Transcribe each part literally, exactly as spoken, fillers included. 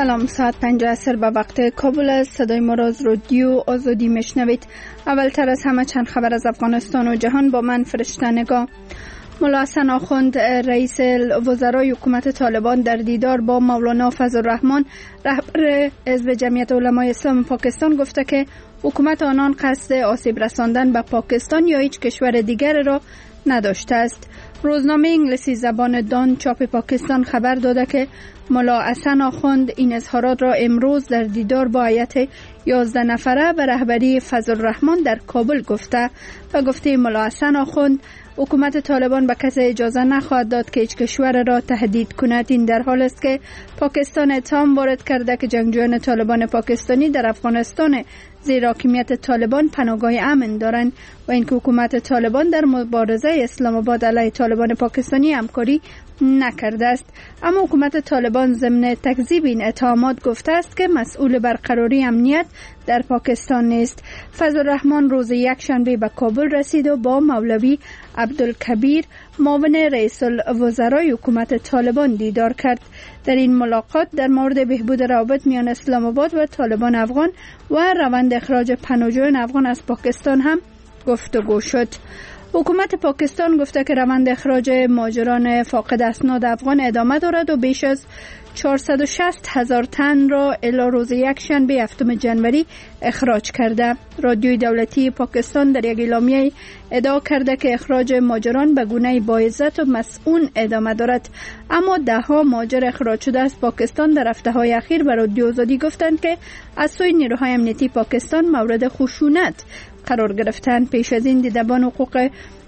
سلام، ساعت پنج عصر به وقت کابل است. صدای ما را از رادیو آزادی میشنوید. اولتر از همه چند خبر از افغانستان و جهان با من فرشته نگاه. ملا حسن آخوند رئیس وزرای حکومت طالبان در دیدار با مولانا فضل الرحمن رهبر حزب جمعیت علمای اسلام پاکستان گفته که حکومت آنان قصد آسیب رساندن به پاکستان یا هیچ کشور دیگر را نداشته است. روزنامه انگلیسی زبان دان چاپ پاکستان خبر داده که ملا حسن آخوند این اظهارات را امروز در دیدار با هیئت یازده نفره به رهبری فضل الرحمن در کابل گفته و گفته ملا حسن آخوند حکومت طالبان به کسی اجازه نخواهد داد که هیچ کشور را تهدید کند. این در حال است که پاکستان اتهام وارد کرده که جنگجویان طالبان پاکستانی در افغانستان زیر حاکمیت طالبان پناهگاه امن دارند و اینکه حکومت طالبان در مبارزه اسلام آباد علیه طالبان پاکستانی همکاری نکرده است. اما حکومت طالبان ضمن تکذیب این اتهامات گفته است که مسئول برقراری امنیت در پاکستان نیست. فضل الرحمن روز یک شنبه به کابل رسید و با مولوی عبدالکبیر معاون رئیس الوزرای حکومت طالبان دیدار کرد. در این ملاقات در مورد بهبود روابط میان اسلام آباد و طالبان افغان و روند اخراج پناهجویان افغان از پاکستان هم گفتگو شد. حکومت پاکستان گفته که روند اخراج مهاجران فاقد اسناد افغان ادامه دارد و بیش از چهارصد و شصت هزار تن را الی روز یک شنبه هفتم جنوری اخراج کرده. رادیوی دولتی پاکستان در یک اعلامیه ادعا کرده که اخراج مهاجران به گونه باعزت و مسئول ادامه دارد. اما ده ها مهاجر اخراج شده از پاکستان در هفته های اخیر به رادیو آزادی گفتند که از سوی نیروهای امنیتی پاکستان مورد خشونت قرار گرفتند. پیش از این دیدبان حقوق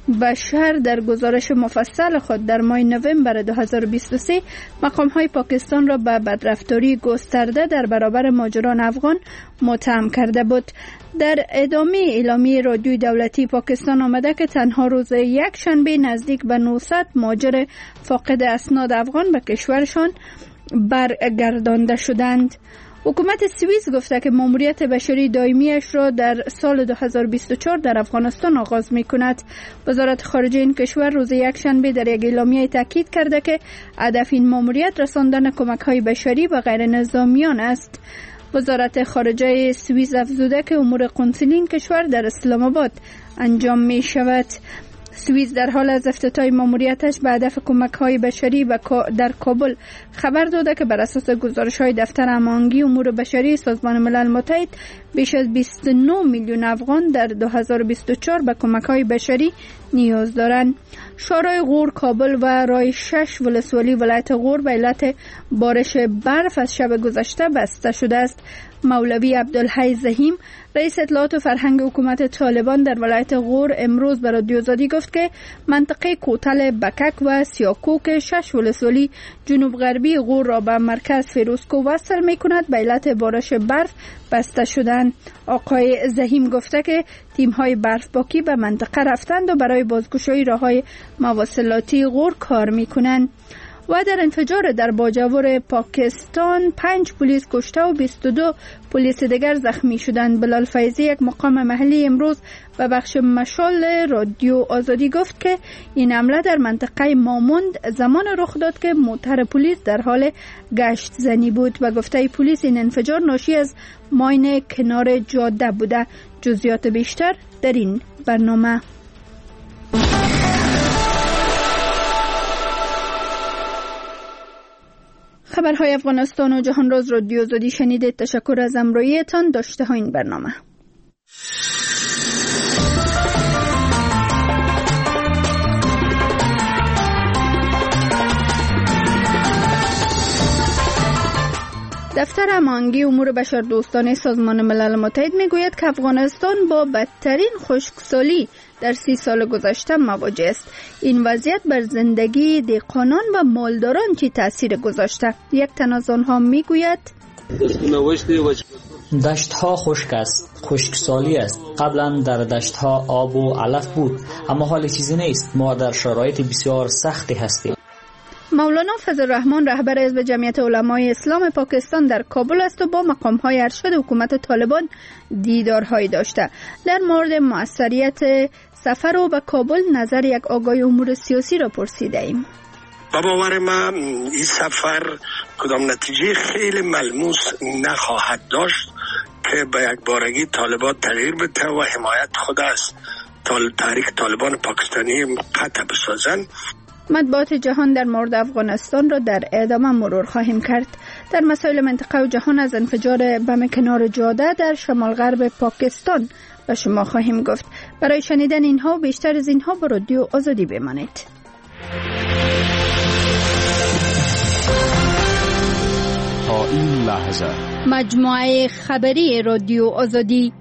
بشر در گزارش مفصل خود در ماه نوامبر دو هزار و بیست و سه مقام‌های پاکستان را به بدرفتاری گسترده در برابر مهاجران افغان متهم کرده بود. در ادامه اعلامیه رادیوی دولتی پاکستان آمده که تنها روز یک شنبه نزدیک به نهصد مهاجر فاقد اسناد افغان به کشورشان برگردانده شدند. حکومت سوئیس گفته که ماموریت بشری دائمیش را در سال دو هزار و بیست و چهار در افغانستان آغاز می کند. وزارت خارجه این کشور روز یک شنبه در یک اعلامیه تاکید کرده که هدف این ماموریت رساندن کمک‌های بشری به غیر نظامیان است. وزارت خارجه سوئیس افزوده که امور قنصلی این کشور در اسلام آباد انجام می شود. سوئیس در حال از افتتاح ماموریتش به هدف کمک‌های بشری در کابل خبر داده که بر اساس گزارش‌های دفتر هماهنگی امور بشری سازمان ملل متحد بیش از بیست و نه میلیون افغان در دو هزار و بیست و چهار به کمک‌های بشری نیاز دارند. شورای غور کابل و راه شش ولسوالی ولایت غور به علت بارش برف از شب گذشته بسته شده است. مولوی عبدالحی زحیم رئیس اطلاعات و فرهنگ حکومت طالبان در ولایت غور امروز به رادیو آزادی گفت که منطقه کوتل بکک و سیاکوک شش ولسوالی جنوب غربی غور را به مرکز فیروزکو وصل می کند به علت بارش برف بسته شدند. آقای زحیم گفته که تیم‌های برفباکی به منطقه رفتند و برای بازگشایی راه‌های مواصلاتی غور کار می‌کنند. و در انفجار در باجوور پاکستان پنج پلیس کشته و بیست و دو پلیس دیگر زخمی شدند. بلال فیضی یک مقام محلی امروز به بخش مشال رادیو آزادی گفت که این حمله در منطقه ماموند زمان رخ داد که موتر پلیس در حال گشت زنی بود و گفته پلیس این انفجار ناشی از ماین کنار جاده بوده. جزئیات بیشتر در این برنامه. خبرهای افغانستان و جهان را از رادیو آزادی شنیدید. تشکر از همراهیتان. داشته ها این برنامه. دفتر هماهنگی امور بشردوستانه سازمان ملل متحد میگوید که افغانستان با بدترین خشکسالی در سی سال گذشته مواجه است. این وضعیت بر زندگی دهقانان و مالداران چه تاثیر گذاشته؟ یک تن از آنها میگوید دشت ها خشک است، خشکسالی است. قبلا در دشت ها آب و علف بود، اما حال چیزی نیست. ما در شرایط بسیار سختی هستیم. مولانا فضل الرحمن رهبر حزب جمعیت علمای اسلام پاکستان در کابل است و با مقام‌های ارشد حکومت طالبان دیدارهایی داشته. در مورد موثریت سفر او به کابل نظر یک آگاه امور سیاسی را پرسیده ایم. با باور من این سفر کدام نتیجه خیلی ملموس نخواهد داشت که به یک بارگی طالبان تغییر بده و حمایت خود از تاریخ طالبان پاکستانی قطع بسازن. مطبوعات جهان در مورد افغانستان را در ادامه مرور خواهیم کرد. در مسائل منطقه و جهان از انفجار بم کنار جاده در شمال غرب پاکستان به شما خواهیم گفت. برای شنیدن اینها و بیشتر از اینها با رادیو آزادی بمانید. تا این لحظه مجموعه خبری رادیو آزادی.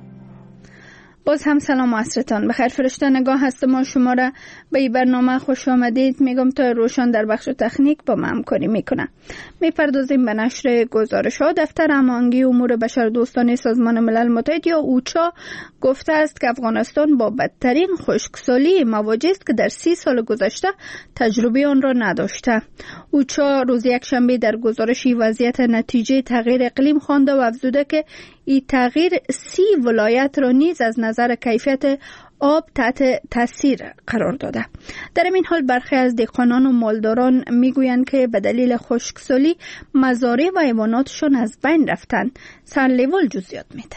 باز هم سلام و عصرتان بخیر. فرشته نگاه هست ما شما را به این برنامه خوش آمدید میگم تا روشن در بخش تکنیک با ما همکاری میکنه. میپردازیم به نشر گزارش ها. دفتر هماهنگی امور بشردوستانه سازمان ملل متحد یا اوچا گفته است که افغانستان با بدترین خشکسالی مواجه است که در سی سال گذشته تجربه آن را نداشته. اوچا روز یکشنبه در گزارشی وضعیت نتیجه تغییر اقلیم خوانده و افزوده که این تغییر سی ولایت را نیز از نظر کیفیت آب تحت تاثیر قرار داده. در این حال برخی از دهقانان و مالداران میگویند که به دلیل خشکسالی مزارع و حیواناتشان از بین رفتند. سرلیوال جزئیات میده.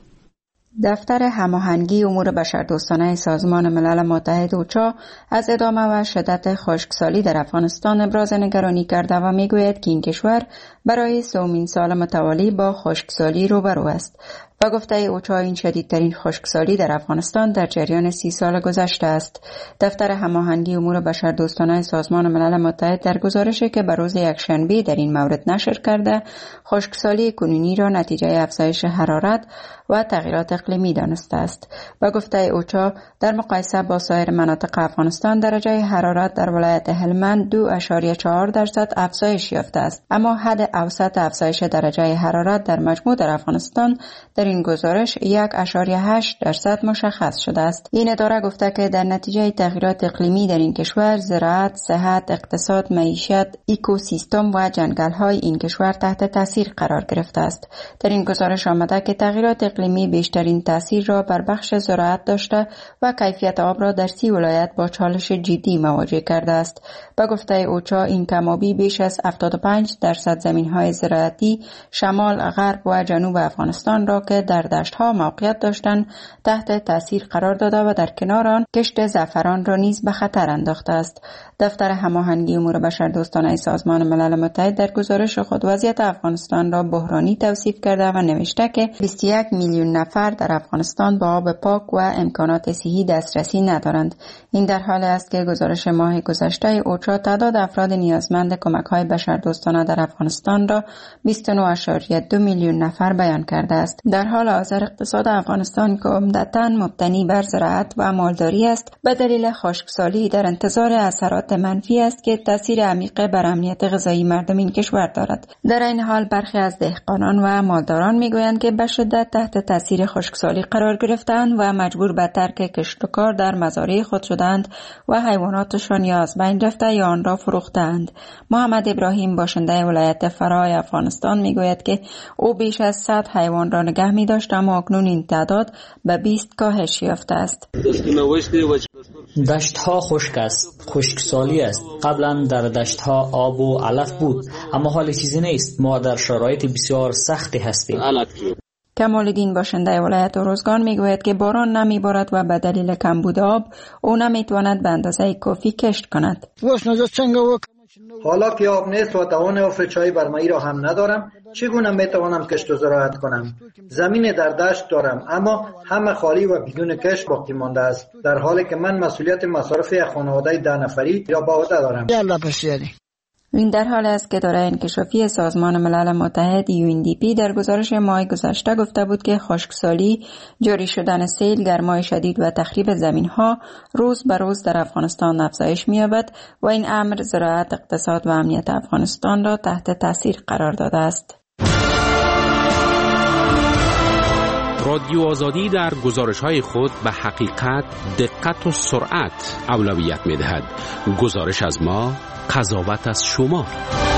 دفتر هماهنگی امور بشردوستانه سازمان ملل متحد اوچا از ادامه و شدت خشکسالی در افغانستان ابراز نگرانی کرده و میگوید که این کشور برای سومین سال متوالی با خشکسالی روبرو است. و گفته اوچا این شدیدترین خشکسالی در افغانستان در جریان سی سال گذشته است. دفتر هماهنگی امور بشردوستانه سازمان ملل متحد در گزارشی که به روز یکشنبه در این مورد نشر کرده، خشکسالی کنونی را نتیجه افزایش حرارت و تغییرات اقلیمی دانسته است. و گفته اوچا در مقایسه با سایر مناطق افغانستان درجه حرارت در ولایت هلمند دو اشاریه چهار درصد افزایش یافته است، اما حد اوسط افزایش درجه حرارت در مجموع در افغانستان در این گزارش یک اشاریه هشت درصد مشخص شده است. این اداره گفته که در نتیجه تغییرات اقلیمی در این کشور زراعت، صحت، اقتصاد، معیشت، اکوسیستم و جنگل‌های این کشور تحت تاثیر قرار گرفته است. در این گزارش آمده که تغییرات اقلیمی بیشترین تاثیر را بر بخش زراعت داشته و کیفیت آب را در سی ولایت با چالش جدی مواجه کرده است. با گفته اوچا این کم‌آبی بیش از هفتاد و پنج درصد زمین‌های زراعتی شمال، غرب و جنوب افغانستان را که در دشت‌ها موقعیت داشتند تحت تاثیر قرار داده و در کنار آن کشت زعفران را نیز به خطر انداخته است. دفتر هماهنگی امور بشردوستانه سازمان ملل متحد در گزارش خود وضعیت افغانستان را بحرانی توصیف کرده و نوشته که بیست و یک میلیون نفر در افغانستان با آب پاک و امکانات صحی دسترسی ندارند. این در حالی است که گزارش ماه گذشته اوچا تعداد افراد نیازمند کمک‌های بشردوستانه در افغانستان را بیست و نه اشاریه دو میلیون نفر بیان کرده است. در حال حاضر اقتصاد افغانستان که عمدتاً مبتنی بر زراعت و مالداری است، به دلیل خشکسالی در انتظار اثرات منفی است که تاثیر عمیق بر امنیت غذایی مردم این کشور دارد. در این حال برخی از دهقانان و مالداران میگویند که به شدت تحت تاثیر خشکسالی قرار گرفتند و مجبور به ترک کشت و کار در مزارع خود شدند و حیواناتشان یا از بین رفته یا آن را فروختند. محمد ابراهیم باشنده ولایت فرای افغانستان میگوید که او بیش از صد حیوان را نگه می داشت، اما اکنون این تعداد به بیست کاهش یافته است. دشت ها خشک است، خشکسالی است. قبلا در دشت ها آب و علف بود، اما حال چیزی نیست. ما در شرایط بسیار سختی هستیم. کمال‌الدین باشنده ولایت اروزگان میگوید که باران نمیبارد و به دلیل کمبود آب او نمیتواند به اندازه کافی کشت کند. حالا که آب نیست و توان افرچای برمایی را هم ندارم، چگونه میتوانم کشت و زراعت کنم؟ زمین در دشت دارم، اما همه خالی و بدون کشت باقی مانده است، در حالی که من مسئولیت مصارف یک خانواده ده نفری یا با عهده دارم. این در حال است که اداره انکشافی سازمان ملل متحد یو ان دی پی در گزارش ماه گذشته گفته بود که خشکسالی، جاری شدن سیل، گرمای شدید و تخریب زمین‌ها روز به روز در افغانستان افزایش می‌یابد و این امر زراعت، اقتصاد و امنیت افغانستان را تحت تاثیر قرار داده است. رادیو آزادی در گزارش‌های خود به حقیقت، دقت و سرعت اولویت می‌دهد. گزارش از ما، قضاوت از شما.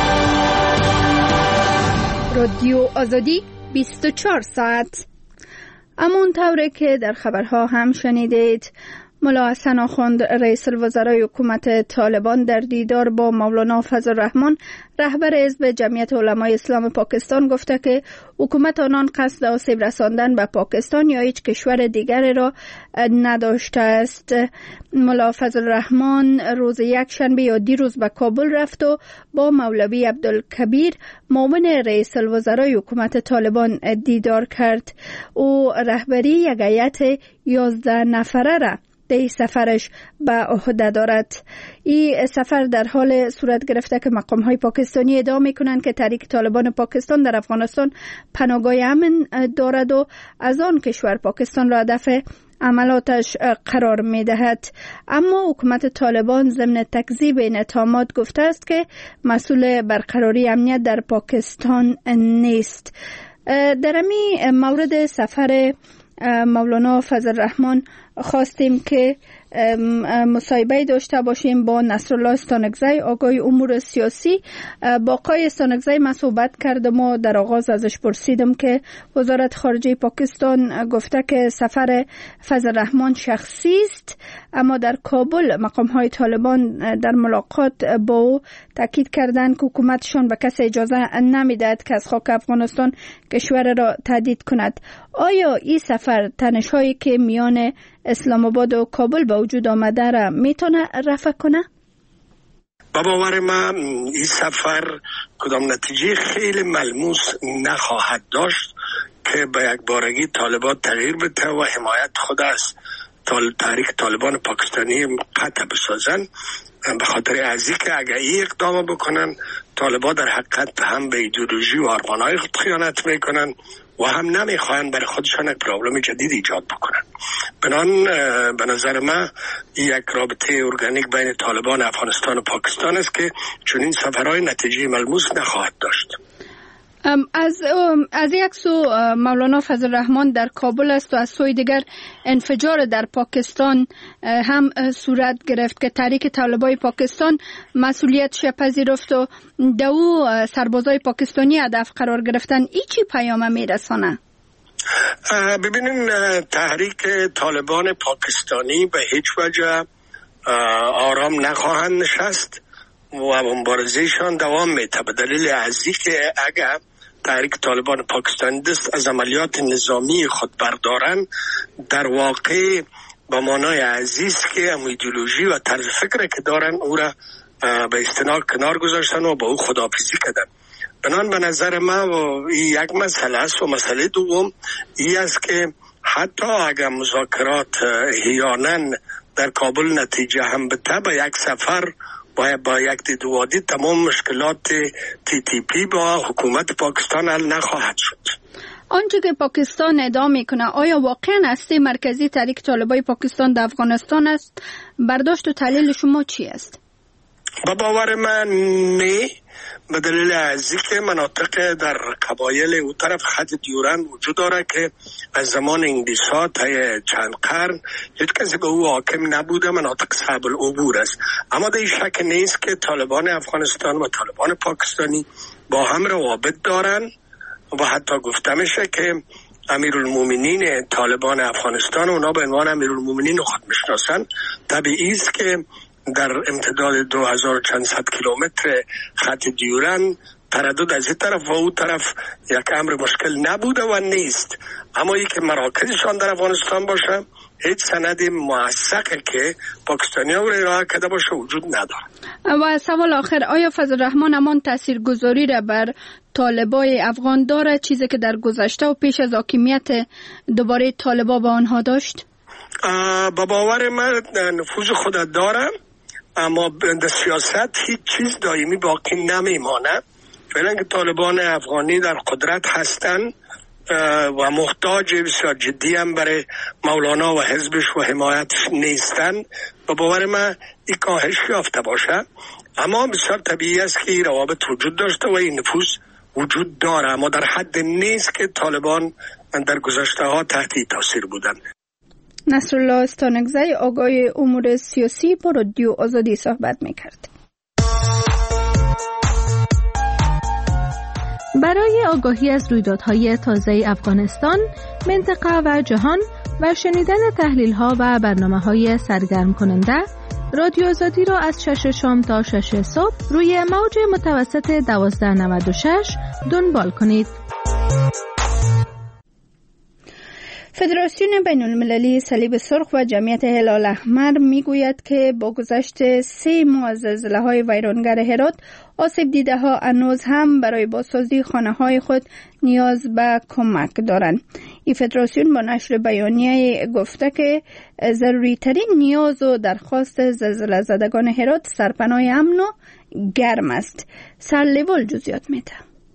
رادیو آزادی بیست و چهار ساعت. اما اون طوره که در خبرها هم شنیدید، ملا حسن آخوند رئیس الوزرای حکومت طالبان در دیدار با مولانا فضل الرحمن رهبر حزب جمعیت علمای اسلام پاکستان گفته که حکومت آنان قصد آسیب رساندن به پاکستان یا هیچ کشور دیگری را نداشته است. ملا فضل الرحمن روز یک شنبه یا دیروز به کابل رفت و با مولوی عبدالکبیر معاون رئیس الوزرای حکومت طالبان دیدار کرد. او رهبری یک هیئت یازده نفره را در سفرش به عهده دارد. این سفر در حال صورت گرفته که مقام های پاکستانی ادعا می کنند که تحریک طالبان پاکستان در افغانستان پناهگاه امن دارد و از آن کشور پاکستان را هدف عملاتش قرار می دهد. اما حکومت طالبان ضمن تکذیب این اتهامات گفته است که مسئول برقراری امنیت در پاکستان نیست. در این مورد سفر مولانا فضل الرحمن خواستیم که مصاحبه داشته باشیم با نصرالله استانکزی آگاه امور سیاسی. با آقای استانکزی من صحبت کردم و در آغاز ازش پرسیدم که وزارت خارجه پاکستان گفته که سفر فضل الرحمن شخصی است، اما در کابل مقام های طالبان در ملاقات با او تاکید کردند که حکومتشان به کسی اجازه نمیدهد که از خاک افغانستان کشور را تهدید کند. آیا این سفر تنش‌هایی که میان اسلام آباد و کابل به وجود آمده را میتونه رفع کنه؟ با باور من این سفر کدام نتیجه خیلی ملموس نخواهد داشت که به یک بارگی طالبان تغییر بده و حمایت خود از تحریک طالبان پاکستانی قطع بسازن. به خاطر ازی که اگر این اقدام بکنن طالبان در حقیقت هم به ایدئولوژی و آرمانهای خود خیانت میکنن و هم نمیخواهند برای خودشان یک پرابلم جدید ایجاد بکنن. بنان به نظر من یک رابطه ارگانیک بین طالبان افغانستان و پاکستان است که چنین سفرهای نتیجه ملموس نخواهد داشت. از از یک سو مولانا فضل الرحمن در کابل است و از سوی دیگر انفجار در پاکستان هم صورت گرفت که تحریک طالبای پاکستان مسئولیتش پذیرفت و دو سربازای پاکستانی هدف قرار گرفتن. ای چی پیام میرسانه؟ ببینین تحریک طالبان پاکستانی به هیچ وجه آرام نخواهند نشست و مبارزهشان دوام میده، به دلیل ازی که اگر تحریک طالبان پاکستانی دست از عملیات نظامی خود بردارن در واقع با معنای عزیز که هم ایدئولوژی و طرز فکر که دارن او را به اصطلاح کنار گذاشتن و با او خداحافظی کردن. بنان به نظر من یک مسئله است و مسئله دوم این است که حتی اگر مذاکرات احیانا در کابل نتیجه هم بده با یک سفر باید با یک دیدوادی تمام مشکلات تی تی پی با حکومت پاکستان حل نخواهد شد. آنچه که پاکستان ادعا میکنه آیا واقعا هسته مرکزی تحریک طالبای پاکستان در افغانستان است؟ برداشت و تحلیل شما چی است؟ با باور من نه، به دلیل ازی که مناطق در قبایل او طرف خط دیورند وجود داره که از زمان انگلیس ها تا چند قرن هیچ کسی به او حاکم نبوده، مناطق صعب العبور است. اما در این شک نیست که طالبان افغانستان و طالبان پاکستانی با هم روابط دارن و حتی گفته میشه که امیرالمومنین طالبان افغانستان اونا به عنوان امیرالمومنین خود میشناسن. طبیعی است که در امتداد دو هزار چند صد کیلومتر خط دیورند تردد از این طرف و اون طرف یک امر مشکل نبوده و نیست. اما یک مراکزشان در افغانستان باشه هیچ سند موثقی که پاکستانی ها رو ارائه کرده باشه وجود نداره. و سوال آخر، آیا فضل الرحمن همان تاثیرگذاری را بر طالبای افغان داره، چیزی که در گذشته و پیش از حاکمیت دوباره طالبا با آنها داشت؟ با باور من نفوذ خود داره، اما در سیاست هیچ چیز دائمی باقی نمیمانه. فعلا که طالبان افغانی در قدرت هستند و محتاج بسیار جدی هم برای مولانا و حزبش و حمایتش نیستن، با باور من این کاهش یافته باشه. اما بسیار طبیعی است که این روابط وجود داشته و این نفوذ وجود داره، اما در حد نیست که طالبان در گذشته ها تحت تاثیر بودن. نصرالله استانکزی آگاه امور سیاسی با رادیو آزادی صحبت میکرد. برای آگاهی از رویدادهای تازه افغانستان، منطقه و جهان و شنیدن تحلیل‌ها و برنامه‌های سرگرم کننده، رادیو آزادی را از شش شام تا شش صبح روی موج متوسط دوازده نود و شش دنبال کنید. فدراسیون بین المللی صلیب سرخ و جمعیت هلال احمر میگوید که با گذشت سه ماه از زلزله‌های ویرانگر هرات، آسیب دیده ها هنوز هم برای بازسازی خانه های خود نیاز به کمک دارند. این فدراسیون با نشر بیانیه گفته که ضروری ترین نیاز و درخواست زلزله زدگان هرات سرپناه امن و گرم است. سرلیوال جزئیات میده.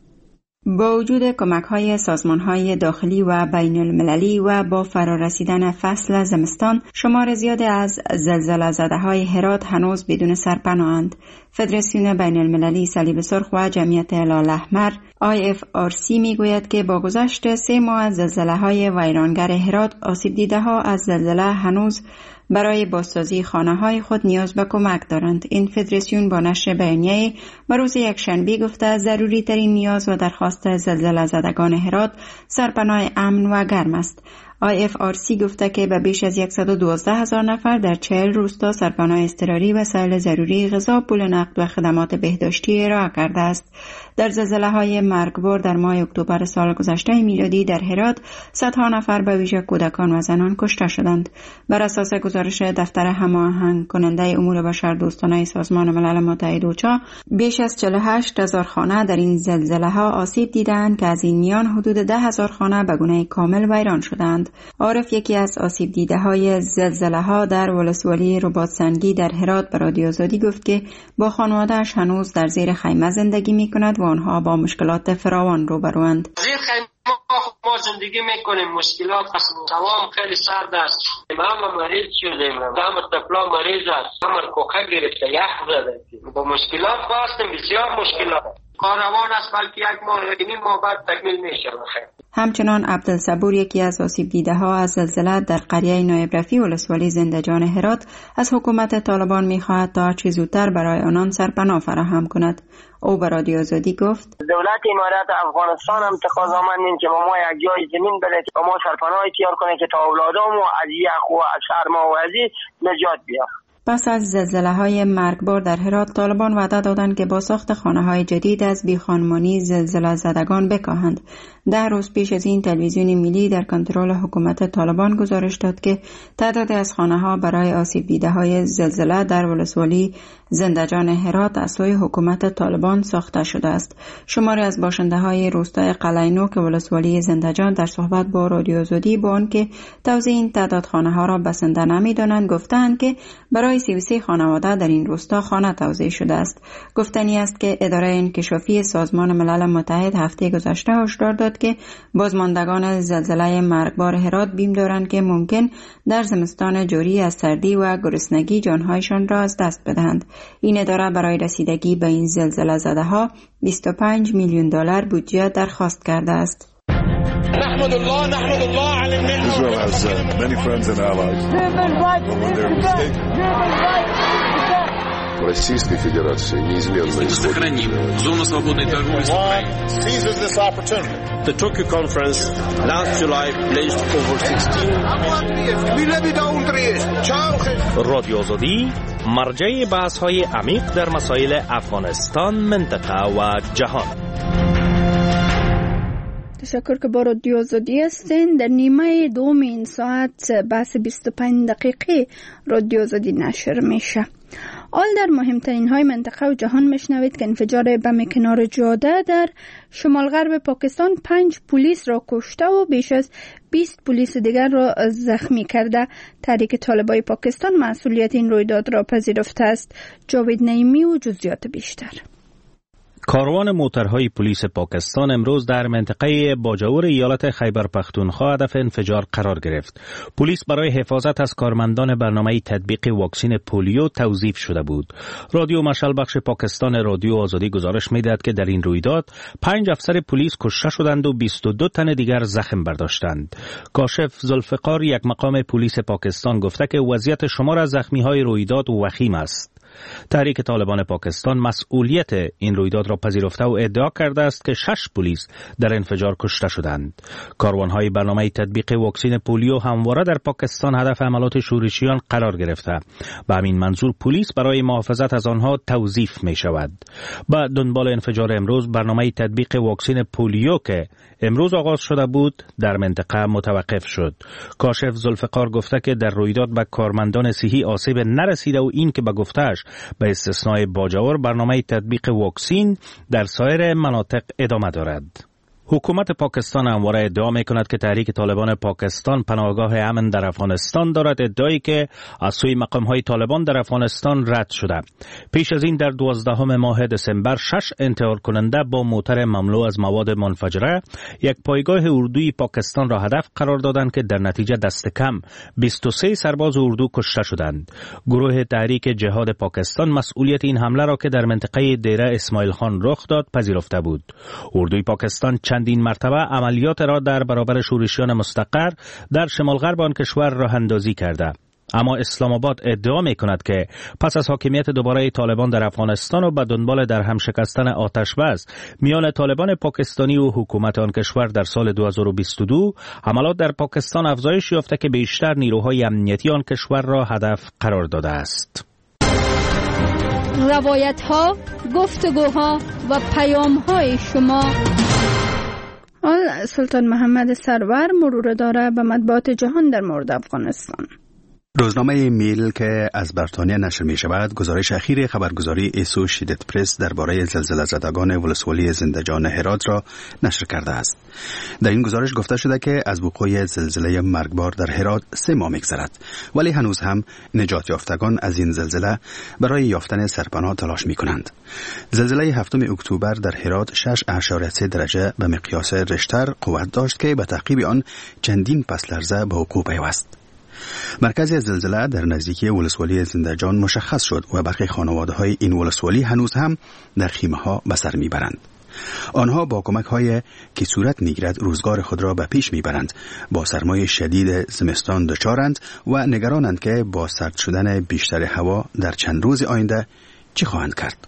با وجود کمک‌های سازمان‌های داخلی و بین المللی و با فرارسیدن فصل زمستان، شمار زیادی از زلزله زده‌های هرات هنوز بدون سرپناه‌اند. فدراسیون بین المللی صلیب سرخ و جمعیت هلال احمر آی اف آر سی میگوید که با گذشت سه ماه از زلزله‌های ویرانگر هرات، آسیب دیده‌ها از زلزله هنوز برای بازسازی خانه‌های خود نیاز به کمک دارند. این فدراسیون با نشر بیانیه بر روز یکشنبه گفته ضروری ترین نیاز و درخواست زلزله زدگان هرات سرپناه امن و گرم است. آی اف آر سی گفته که به بیش از صد و دوازده هزار نفر در چهل روستا سرپناه اضطراری، وسایل ضروری، غذا، پول نقد و خدمات بهداشتی ارائه کرده است. در زلزله‌های مرگبار در ماه اکتبر سال گذشته میلادی در هرات صدها نفر به ویژه کودکان و زنان کشته شدند. بر اساس گزارش دفتر هماهنگ کننده امور بشردوستانه سازمان ملل متحد اوچا، بیش از چهل و هشت هزار خانه در این زلزله‌ها آسیب دیدند که از این میان حدود ده هزار خانه به گونه کامل ویران شدند. عارف، یکی از آسیب دیده های زلزله ها در ولسوالی رباطسنگی در هرات، به رادیو آزادی گفت که با خانواده‌اش هنوز در زیر خیمه زندگی می کند و آنها با مشکلات فراوان روبروند. زیر خیمه ما زندگی میکنیم، مشکلات هست، دوام خیلی سرد است. ما مریض شدیم، هم طفلا مریض است، هم کوکه گرفته، یخ زده. با مشکلات هستیم، بسیار مشکلات. کاروان است، بلکه یک ماه نیم ماه بعد تکمیل میشه. همچنان عبدالصبور، یکی از آسیب دیده ها از زلزله در قریه نایب رفیع ولسوالی زندجان هرات، از حکومت طالبان می‌خواهد تا چه زودتر برای آنان سرپناه فراهم کند. او به رادیو آزادی گفت: دولت امارات افغانستان هم تقاضامندیم که با ما یک جای زمین بده که ما سرپناه تیار کنه که تا اولادامو از یخ و از سرما و از نجات بیاره. پس از زلزله‌های مرگبار در هرات، طالبان وعده دادند که با ساخت خانه‌های جدید از بیخانمانی زلزله زدگان بکاهند. ده روز پیش از این تلویزیون ملی در کنترل حکومت طالبان گزارش داد که تعدادی از خانه‌ها برای آسیب دیده‌های زلزله در ولسوالی زندجان هرات از سوی حکومت طالبان ساخته شده است. شماری از باشنده‌های روستای قلعه‌نو که ولسوالی زندجان در صحبت با رادیو آزادی با آنکه توزیع این تعداد خانه‌ها را بسنده نمی‌دانند، گفتند که برای سی و سه خانواده در این روستا خانه توزیع شده است. گفتنی است که اداره انکشافی سازمان ملل متحد هفته گذشته هشدار داد که بازماندگان زلزله مرگبار هرات بیم دارند که ممکن در زمستان جاری از سردی و گرسنگی جانهایشان را از دست بدهند. این اداره برای رسیدگی به این زلزله زده‌ها بیست و پنج میلیون دلار بودجه درخواست کرده است. نحمد الله نحمد الله علی الملل. Israel has uh, many friends and allies. Российской Федерации неизменно сохраним зону свободной торговли с Украиной. Seizes this opportunity. The Tokyo conference last July pledged over sixteen. رادیو آزادی مرجع بحث‌های عمیق در مسائل افغانستان، منطقه و جهان. تشکر که با رادیو آزادی هستین. در نیمه دوم این ساعت بحث بیست و پنج دقیقه رادیو آزادی نشر میشه. آل در مهمترین های منطقه و جهان میشنوید که انفجار بم کنار جاده در شمال غرب پاکستان پنج پلیس را کشته و بیش از بیست پلیس دیگر را زخمی کرده. تحریک طالبای پاکستان مسئولیت این رویداد را پذیرفته است. جاوید نعیمی و جزئیات بیشتر. کاروان موترهای پلیس پاکستان امروز در منطقه باجاور ایالت خیبر پختونخوا هدف انفجار قرار گرفت. پلیس برای حفاظت از کارمندان برنامه تطبیق واکسن پولیو توظیف شده بود. رادیو مشعل بخش پاکستان رادیو آزادی گزارش می‌دهد که در این رویداد پنج افسر پلیس کشته شدند و بیست و دو تن دیگر زخم برداشتند. کاشف ذوالفقار، یک مقام پلیس پاکستان، گفته که وضعیت شمار از زخمی‌های رویداد وخیم است. تحریک طالبان پاکستان مسئولیت این رویداد را پذیرفته و ادعا کرده است که شش پلیس در انفجار کشته شدند. کاروانهای برنامه تطبیق واکسن پولیو همواره در پاکستان هدف حملات شورشیان قرار گرفته. به همین منظور پلیس برای محافظت از آنها توظیف می شود. با دنبال انفجار امروز برنامه تطبیق واکسن پولیو که امروز آغاز شده بود در منطقه متوقف شد. کاشف ذوالفقار گفته که در رویداد به کارمندان صحی آسیب نرسیده و این که به گفتهش به استثنای باجور برنامه تطبیق واکسن در سایر مناطق ادامه دارد. حکومت پاکستان همواره ادعا می کند که تحریک طالبان پاکستان پناهگاه امن در افغانستان دارد، ادعایی که از سوی مقام‌های طالبان در افغانستان رد شده. پیش از این در دوازدهم ماه دسامبر شش انتحار کننده با موتر مملو از مواد منفجره یک پایگاه اردوی پاکستان را هدف قرار دادند که در نتیجه دست کم بیست و سه سرباز اردو کشته شدند. گروه تحریک جهاد پاکستان مسئولیت این حمله را که در منطقه دیره اسماعیل خان رخ داد پذیرفته بود. اردوی پاکستان چندین مرتبه عملیات را در برابر شورشیان مستقر در شمال غرب آن کشور راه اندازی کرده. اما اسلام آباد ادعا می کند که پس از حاکمیت دوباره طالبان در افغانستان و به دنبال در هم شکستن آتش بس میان طالبان پاکستانی و حکومت آن کشور در سال دو هزار و بیست و دو حملات در پاکستان افزایش یافته که بیشتر نیروهای امنیتی آن کشور را هدف قرار داده است. روایت ها، گفتگوها و پیام های شما. آل سلطان محمد سرور مرور داره به مطبوعات جهان در مورد افغانستان. روزنامه میل که از بریتانیا نشر می شود گزارش اخیر خبرگزاری اسوسییتد پرس درباره زلزله زدگان ولسوالی زندجان هرات را نشر کرده است. در این گزارش گفته شده که از وقوع زلزله مرگبار در هرات سه ماه می‌گذرد، ولی هنوز هم نجات یافتگان از این زلزله برای یافتن سرپناه تلاش می‌کنند. زلزله هفتم اکتبر در هرات شش اشاریه سه درجه به مقیاس ریشتر قوت داشت که به تعقیب آن چندین پس لرزه به وقوع پیوست. مرکز زلزله در نزدیکی ولسوالی زندجان مشخص شد و برخی خانواده‌های این ولسوالی هنوز هم در خیمه‌ها به سر می‌برند. آنها با کمک‌های که صورت می‌گیرد روزگار خود را به پیش می‌برند. با سرمای شدید زمستان دچارند و نگرانند که با سرد شدن بیشتر هوا در چند روز آینده چه خواهند کرد.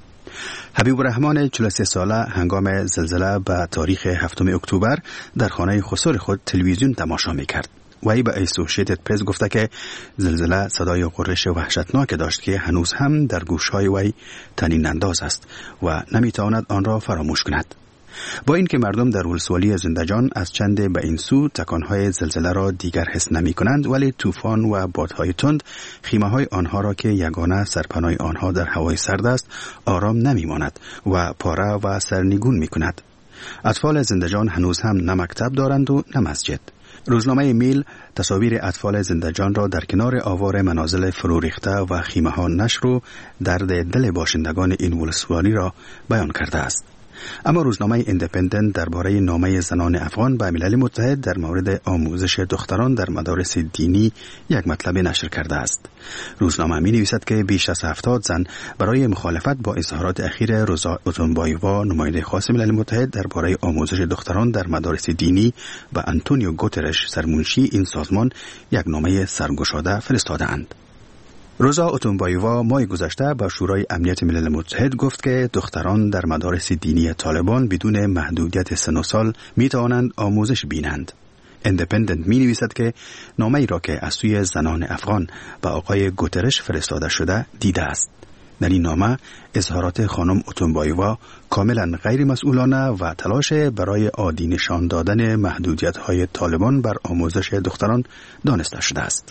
حبیب الرحمن چهل و سه ساله هنگام زلزله به تاریخ هفتم اکتبر در خانه خسر خود تلویزیون تماشا می‌کرد. وی به اسوسییتد پرس گفته که زلزله صدای غرش وحشتناک داشت که هنوز هم در گوش‌های وی طنین انداز است و نمی‌تواند آن را فراموش کند. با اینکه مردم در ولسوالی زندجان از چند به این سو تکانهای زلزله را دیگر حس نمی کنند، ولی طوفان و بادهای تند خیمه‌های آنها را که یگانه سرپناه آنها در هوای سرد است آرام نمی ماند و پاره و سرنگون می کند. اطفال زندجان هنوز هم نه مکتب دارند و نه مسجد. روزنامه میل تصاویر اطفال زندجان را در کنار آوار منازل فرو ریخته و خیمه‌ها نشر و درد دل باشندگان این ولسوالی را بیان کرده است. اما روزنامه ایندیپندنت درباره نامه زنان افغان به ملل متحد در مورد آموزش دختران در مدارس دینی یک مطلب نشر کرده است. روزنامه می نویسد که بیش از هفتاد زن برای مخالفت با اظهارات اخیر روزا اوتونبایووا نماینده خاص ملل متحد درباره آموزش دختران در مدارس دینی و آنتونیو گوترش سرمنشی این سازمان یک نامه سرگشاده فرستاده‌اند. روزا اوتونبایووا ماه گذشته به شورای امنیت ملل متحد گفت که دختران در مدارس دینی طالبان بدون محدودیت سن و سال می توانند آموزش بینند. ایندیپندنت می نویسد که نامه ای را که از سوی زنان افغان به آقای گوترش فرستاده شده دیده است. در این نامه اظهارات خانم اوتونبایووا کاملا غیر مسئولانه و تلاش برای عادی نشان دادن محدودیت های طالبان بر آموزش دختران دانسته شده است.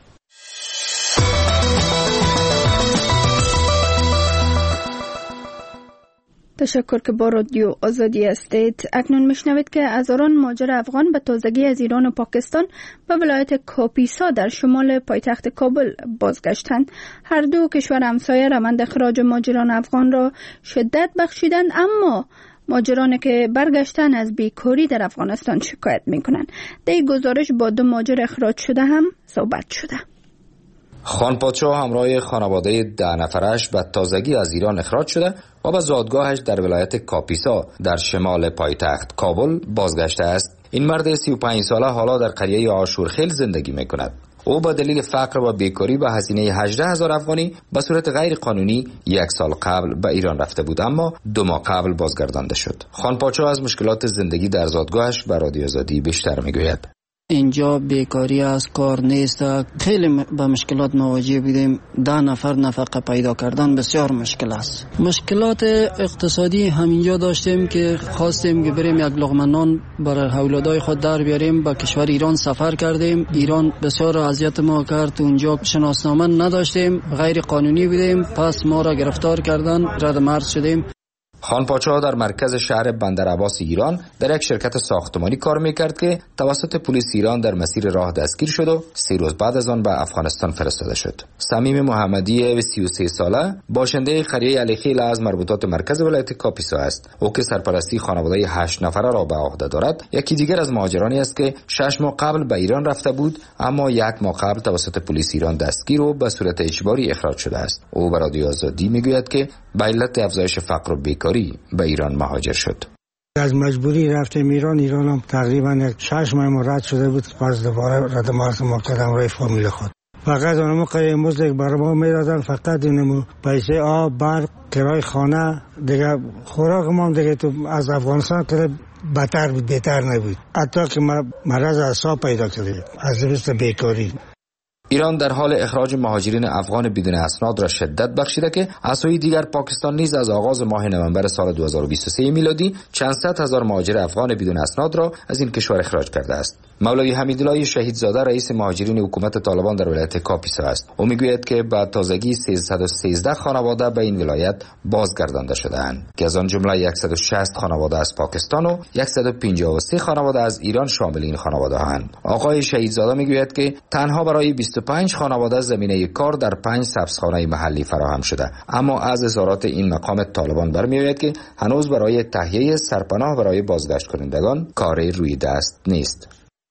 تشکر که با رادیو آزادی هستید. اکنون میشنوید که هزاران مهاجر افغان به تازگی از ایران و پاکستان به ولایت کاپیسا در شمال پایتخت کابل بازگشتند. هر دو کشور همسایه روند اخراج مهاجران افغان را شدت بخشیدند، اما مهاجرانی که برگشتن از بیکاری در افغانستان شکایت میکنند. در این گزارش با دو مهاجر اخراج شده هم صحبت شده. خان پادشاه همراه خانواده ده نفرش به تازگی از ایران اخراج شده و به زادگاهش در ولایت کاپیسا در شمال پایتخت کابل بازگشته است. این مرد سی و پنج ساله حالا در قریه آشورخیل زندگی میکند. او با دلیل فقر و بیکاری با هزینه هجده هزار افغانی به صورت غیر قانونی یک سال قبل به ایران رفته بود، اما دو ماه قبل بازگردانده شد. خان پاچا از مشکلات زندگی در زادگاهش به رادیو آزادی بیشتر میگوید. اینجا بیکاری است، کار نیست، خیلی با مشکلات مواجه بودیم. ده نفر نفقه پیدا کردن بسیار مشکل است. مشکلات اقتصادی همینجا داشتیم که خواستیم که بریم یک لقمه نان برای اولادای خود در بیاریم. با کشور ایران سفر کردیم. ایران بسیار اذیت ما کرد. اونجا شناسنامه نداشتیم، غیر قانونی بودیم، پس ما را گرفتار کردن، رد مرز شدیم. خان پاچا در مرکز شهر بندر عباس ایران در یک شرکت ساختمانی کار میکرد که توسط پلیس ایران در مسیر راه دستگیر شد و سی روز بعد از آن به افغانستان فرستاده شد. صمیم محمدی سی و سه ساله باشنده قریه علیخیل از مربوطات مرکز ولایت کاپیسا است. او که سرپرستی خانواده هشت نفره را به عهده دارد، یکی دیگر از مهاجرانی است که شش ماه قبل به ایران رفته بود، اما یک ماه قبل توسط پلیس ایران دستگیر و به صورت اجباری اخراج شده است. او به رادیو آزادی میگوید که به علت افزایش فقر و بیکاری به ایران مهاجر شد. از مجبوری رفتیم ایران. ایران هم تقریبا شش ماه رد شده بود، پس دوباره رد مرز ما کردم روی فامیل خود. فقط اونمو قیم مزد برای ما میدادن، فقط اینمو پیسه آب، برق، کرای خانه، دیگه خوراک ما دیگه تو از افغانستان که بدتر بود، بهتر نبود. حتی که ما مرض اعصاب پیدا کردیم از دست بیکاری. ایران در حال اخراج مهاجرین افغان بدون اسناد را شدت بخشیده که از سوی دیگر پاکستان نیز از آغاز ماه نوامبر سال دو هزار و بیست و سه میلادی چند صد هزار مهاجر افغان بدون اسناد را از این کشور اخراج کرده است. مولوی حمیدالله شهیدزاده رئیس مهاجرین حکومت طالبان در ولایت کاپیسا است. او میگوید که بعد تازگی سیصد و سیزده خانواده به این ولایت بازگردانده شده‌اند که از آن جمله صد و شصت خانواده از پاکستان و صد و پنجاه و سه خانواده از ایران شامل این خانواده اند. آقای شهیدزاده میگوید که تنها برای بیست و پنج خانواده زمینه کار در پنج سبزخانه محلی فراهم شده، اما از اظهارات این مقام طالبان برمی‌آید که هنوز برای تهیه سرپناه برای بازگشت کنندگان کاری روی دست نیست.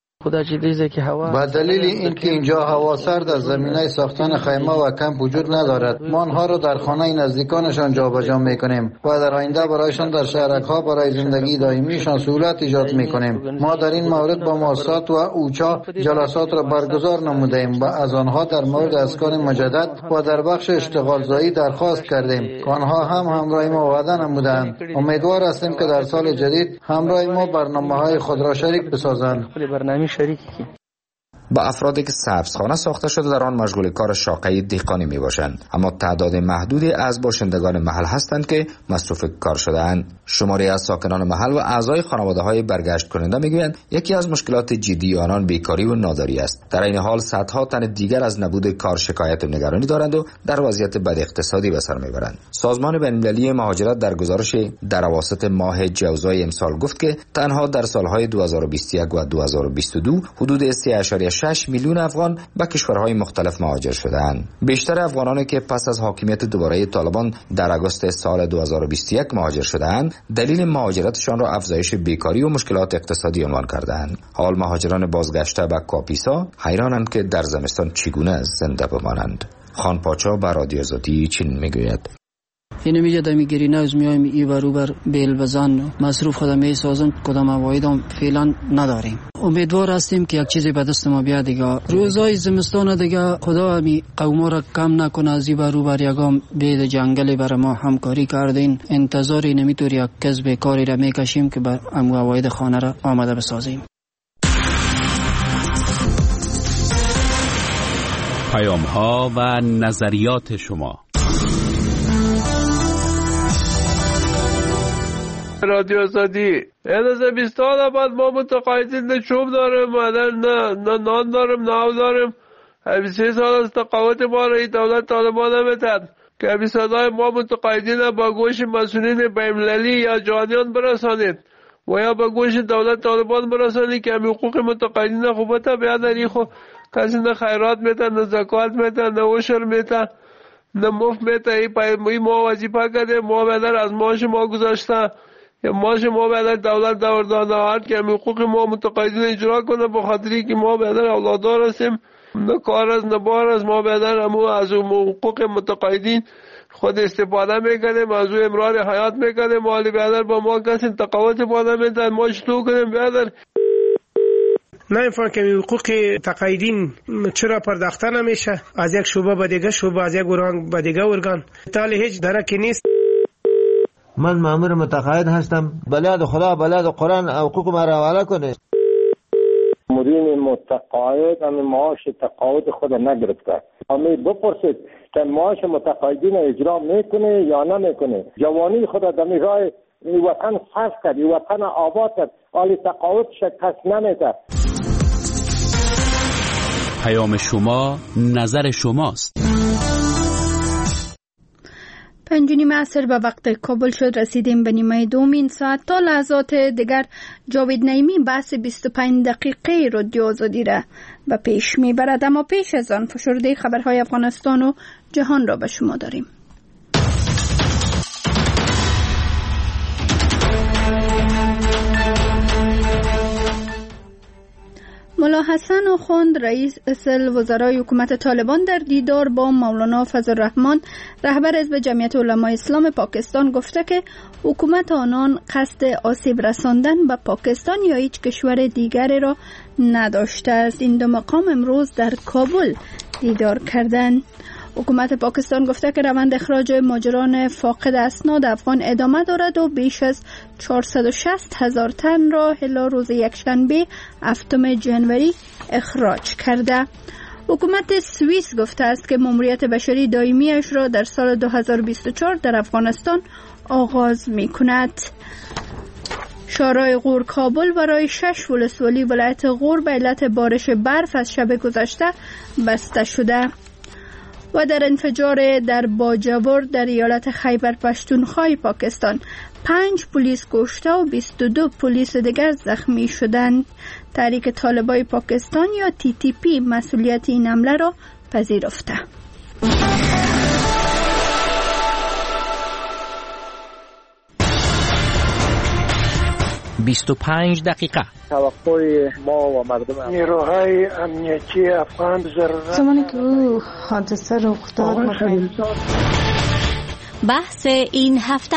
با دلیل اینکه اینجا هوا سرد است، زمینه ساختن خیمه و کمپ وجود ندارد. ما آنها را در خانه نزدیکانشان جابجا میکنیم و در آینده برایشان در شهرک‌ها برای زندگی دائمیشان سهولت ایجاد میکنیم. ما در این مورد با مؤسسات و اوچا جلسات را برگزار نمودیم و از آنها در مورد اسکان مجدد و در بخش اشتغالزایی درخواست کردیم که آنها هم همراه ما وعده نمودند. امیدوار هستیم که در سال جدید همراه ما برنامه‌های خود را شریک بسازند. شریکی با افرادی که سبزخانه ساخته شده در آن مشغول کار شاقه دهقانی می باشند، اما تعداد محدودی از باشندگان محل هستند که مصروف کار شده اند. شماری از ساکنان محل و اعضای خانواده های برگشت کننده می گویند یکی از مشکلات جدی آنان بیکاری و ناداری است. در این حال صدها تن دیگر از نبود کار شکایت و نگرانی دارند و در وضعیت بد اقتصادی به سر می برند. سازمان بین‌المللی مهاجرت در گزارش در اواسط ماه جوزای امسال گفت که تنها در سالهای دو هزار و بیست و یک و دو هزار و بیست و دو حدود سه اشاریه شش میلیون افغان به کشورهای مختلف مهاجر شده‌اند. بیشتر افغانانی که پس از حاکمیت دوباره طالبان در آگوست سال دو هزار و بیست و یک مهاجر شده‌اند، دلیل مهاجرتشان را افزایش بیکاری و مشکلات اقتصادی عنوان کرده‌اند. حال مهاجران بازگشته به کاپیسا حیرانند که در زمستان چگونه زنده بمانند. خان پاچا به رادیو آزادی چین میگوید: این میجه دمی گرینه از میایم ای برو بر بیل بزن مصروف خودم می سازم، کدام عوایدم فعلا نداریم. امیدوار هستیم که یک چیزی به دست ما بیاد دیگه. روزای زمستان دیگه خدا می قوما را کم نکنه از ای برو بر یگام بید جنگلی بر ما همکاری کردین. انتظاری نمیتور یک کسب کاری را میکشیم که بر امو عواید خانه را آماده بسازیم. پیام ها و نظریات شما. رادیو آزادی از بیستان بعد ما متقاعدین نه چوب دارم نه نه نان دارم نه آب دارم. بیست و سه سال از تقاعد ما را دولت طالبان نمیداد که صدای ما متقاعدین با گوش مسئولین بین‌المللی یا جهانیان برسانید و یا با گوش دولت طالبان برسانید که حقوق متقاعدین خوبه بیادری خو کسی نه خیرات میده نه زکات میده نه عشر میده نه مفت میده. ای ما وظیفه کرده ما بدر از معاش ما گذاشته یا معاش ما بدر دولت دور داده که حقوق ما متقاعدین اجرا کنه، به خاطری که ما بدر اولادار هستیم نه کار از نه بار از ما بدر همو از حقوق متقاعدین خود استفاده میکنیم، از او امرار حیات میکنیم. مالی بدر با ما کسی تقاوت باده میده ما چطور کنیم بدر. نمیفهم که حقوق تقاعدین چرا پرداخته نمیشه از یک شعبه به دیگه شعبه، از یک ارگان به دیگه ارگان، تالی هیچ درکی نیست. من مأمور متقاعد هستم، بلاد خدا بلاد قرآن حقوق ما را حواله کنه. مدیر متقاعد هم معاش تقاعد خود نگرفته. امی بپرسید که معاش متقاعدین اجرا میکنه یا نمیکنه. جوانی خود دمی راه این وطن صرف کرد، این وطن آباد کرد، آلی تقاعد شکست نمیده. پیام شما، نظر شماست. پنج و نیم عصر به وقت کابل شد. رسیدیم به نیمه دومین ساعت. تا لحظات دیگر جاوید نعیمی بحث بیست و پنج دقیقه رادیو آزادی را به پیش میبرد، اما پیش از آن فشرده خبرهای افغانستان و جهان را به شما داریم. ملا حسن آخوند رئیس وزرای حکومت طالبان در دیدار با مولانا فضل الرحمن رهبر حزب جمعیت علمای اسلام پاکستان گفته که حکومت آنان قصد آسیب رساندن به پاکستان یا هیچ کشور دیگری را نداشته است. این دو مقام امروز در کابل دیدار کردند. حکومت پاکستان گفته که روند اخراج مهاجران فاقد اسناد افغان ادامه دارد و بیش از چهارصد و شصت هزار تن را الی روز یکشنبه هفتم ژانویه اخراج کرده. حکومت سوئیس گفته است که ماموریت بشری دائمیش را در سال دو هزار و بیست و چهار در افغانستان آغاز می کند. شورای غور کابل برای شش ولسوالی ولایت غور به علت بارش برف از شب گذشته بسته شده. و در انفجار در باجوور در ایالت خیبر پختونخوا پاکستان پنج پلیس کشته و بیست و دو پلیس دیگر زخمی شدند. تحریک طالبای پاکستان یا تی تی پی مسئولیت این حمله را پذیرفته. بیست و پنج دقیقه. توقع ما و مردم نیروهای امنیتی افغان ضرورت زمانی که او حادثه رخ داد بحث این هفته.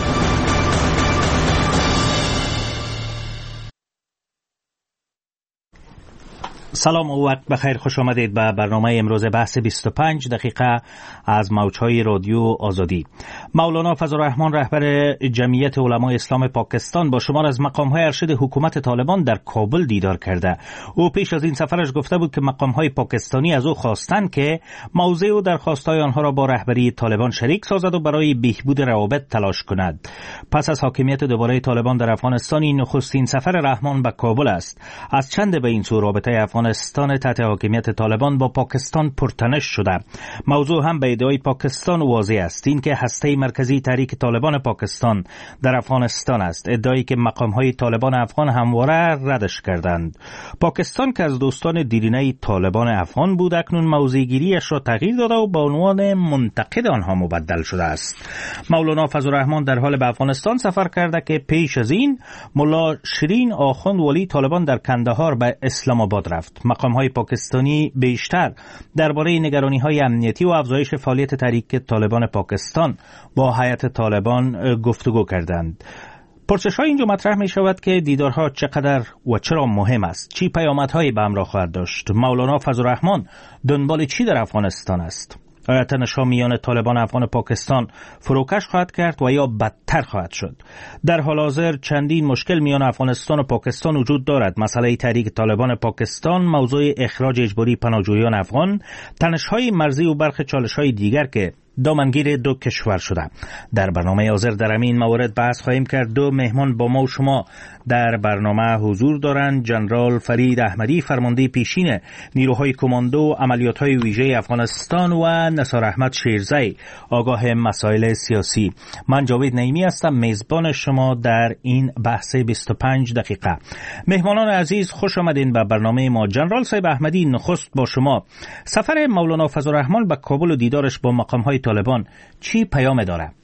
سلام و وقت بخیر، خوش آمدید به برنامه امروز بحث بیست و پنج دقیقه از موجهای رادیو آزادی. مولانا فضل الرحمن رهبر جمعیت علمای اسلام پاکستان با شمار از مقامهای ارشد حکومت طالبان در کابل دیدار کرده. او پیش از این سفرش گفته بود که مقامهای پاکستانی از او خواستند که موضع و درخواستهای آنها را با رهبری طالبان شریک سازد و برای بهبود روابط تلاش کند. پس از حاکمیت دوباره طالبان در افغانستان این نخستین سفر رحمان به کابل است. از چند به این سو رابطه افغانستان تحت حاکمیت طالبان با پاکستان پرتنش شده. موضوع هم به ادعای پاکستان واضح است، این که هسته مرکزی تحریک طالبان پاکستان در افغانستان است، ادعایی که مقامهای طالبان افغان همواره ردش کردند. پاکستان که از دوستان دیرینه طالبان افغان بود اکنون موضع‌گیریش را تغییر داده و به عنوان منتقد آنها مبدل شده است. مولانا فضل الرحمن در حال به افغانستان سفر کرده که پیش از این ملا شیرین آخوند ولی طالبان در کندهار به اسلام آباد رفت. مقام‌های پاکستانی بیشتر درباره نگرانی‌های امنیتی و افزایش فعالیت تحریک طالبان پاکستان با هیئت طالبان گفتگو کردند. پرسش‌های اینجا مطرح می‌شود که دیدارها چقدر و چرا مهم است، چی پیامدهایی به همراه خواهد داشت، مولانا فضل الرحمن دنبال چی در افغانستان است، آیا تنش‌ها میان طالبان افغان پاکستان فروکش خواهد کرد و یا بدتر خواهد شد؟ در حال حاضر چندین مشکل میان افغانستان و پاکستان وجود دارد. مسئله تحریک طالبان پاکستان، موضوع اخراج اجباری پناهجویان افغان، تنش‌های مرزی و برخی چالش‌های دیگر که دامنگیر دو کشور شده. در برنامه حاضر در همین موارد بحث خواهیم کرد. دو مهمان با ما و شما در برنامه حضور دارند. جنرال فرید احمدی، فرمانده پیشین نیروهای کماندو و عملیات‌های ویژه افغانستان، و نثار احمد شیرزی، آگاه مسائل سیاسی. من جاوید نعیمی هستم، میزبان شما در این بحث بیست و پنج دقیقه. مهمانان عزیز خوش آمدین به برنامه ما. جنرال صاحب احمدی، نخست با شما. سفر مولانا فضل الرحمن به کابل و دیدارش با مقام‌های طالبان چی پیام داره؟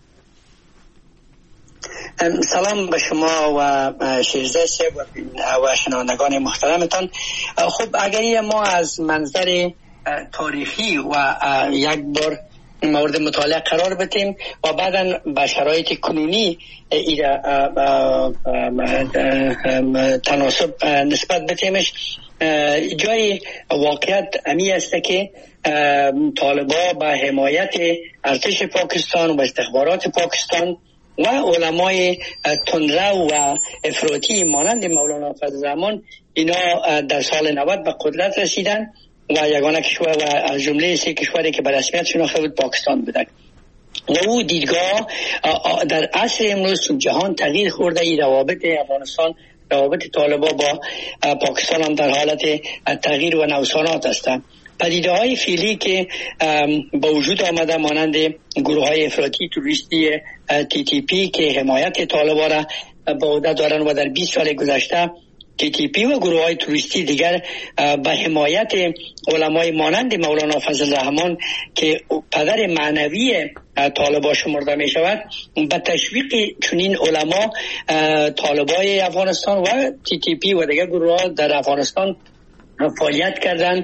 سلام به شما و شیرزه صاحب و شنوندگان محترمتان. خب اگر ما از منظر تاریخی و یک بار مورد مطالعه قرار بدیم و بعداً به شرایط کنونی تناسب نسبت بدیمش، جای واقعیت امی است که طالبا به حمایت ارتش پاکستان و استخبارات پاکستان و علمای تندرو و افراطی مانند مولانا فضل الرحمن اینا در سال نود به قدرت رسیدن و یگانه کشور و از جمله سه کشوری که به رسمیت شناخته بود پاکستان بودند. و او دیدگاه در عصر امروز جهان تغییر خورده. این روابط افغانستان، روابط طالبا با پاکستان هم در حالت تغییر و نوسانات هستند. پدیده های فعلی که با وجود آمده مانند گروه های افراطی تروریستی تی تی پی که حمایت طالبا را به عهده دارند و در بیست سال گذشته تی تی پی و گروه های توریستی دیگر به حمایت علمای مانند مولانا فضل الرحمن که پدر معنوی طالبا شمرده می شود به تشویق چنین علما طالبای افغانستان و تی تی پی و دیگر گروه ها در افغانستان فعالیت کردن،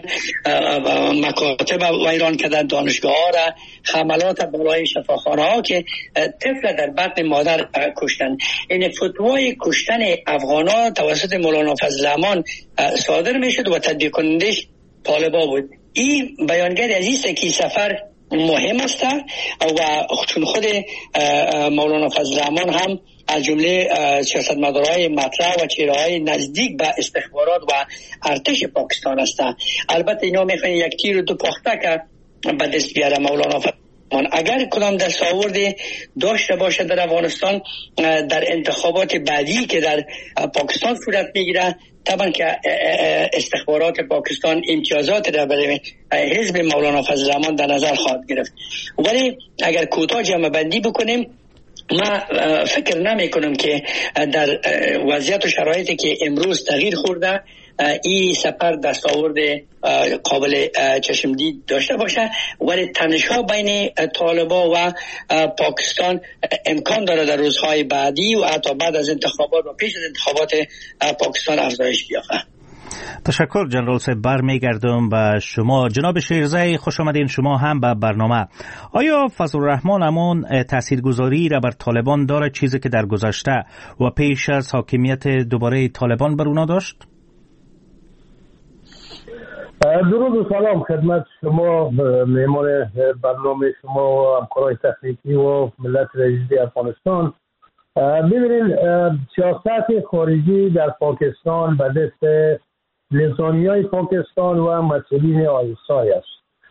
مکاتب ویران کردن، دانشگاه ها را، حملات برای شفاخانه ها که طفل در بطن مادر کشتن. این فتوای کشتن افغان ها توسط مولانا فضل الرحمن صادر می شد و تطبیق کنندش طالبا بود. این بیانگر عزیز که سفر مهم است و چون خود مولانا فضل الرحمن هم از جمله سیاستمدارهای مطرح و چهره‌های نزدیک به استخبارات و ارتش پاکستان هستند. البته اینا میخوان یک تیر و دو پخته که به دست بیاره مولانا فضل الرحمن. اگر کدام دستاورد داشته باشه در افغانستان در انتخابات بعدی که در پاکستان صورت میگیره، طبعا که استخبارات پاکستان امتیازات را برای حزب مولانا فضل الرحمن در نظر خواهد گرفت. ولی اگر کوتاه جمع بندی بکنیم، ما فکر نمی کنم که در وضعیت و شرایطی که امروز تغییر خورده این سفر دستاورد قابل چشمدید داشته باشه، ولی تنش‌ها بین طالبا و پاکستان امکان داره در روزهای بعدی و حتی بعد از انتخابات و پیش از انتخابات پاکستان افزایش بیافته. تشکر جنرال صاحب. برمیگردم به شما. جناب شیرزی، خوش آمدین شما هم به برنامه. آیا فضل الرحمن همون تاثیرگذاری را بر طالبان داره چیزی که در گذشته و پیش از حاکمیت دوباره طالبان بر اونا داشت؟ درود و سلام خدمت شما، مهمان برنامه شما و همکارای تکنیکی و ملت عزیز افغانستان. ببینید، سیاست خارجی در پاکستان به دست نظامیای پاکستان و مسئولین آیسای است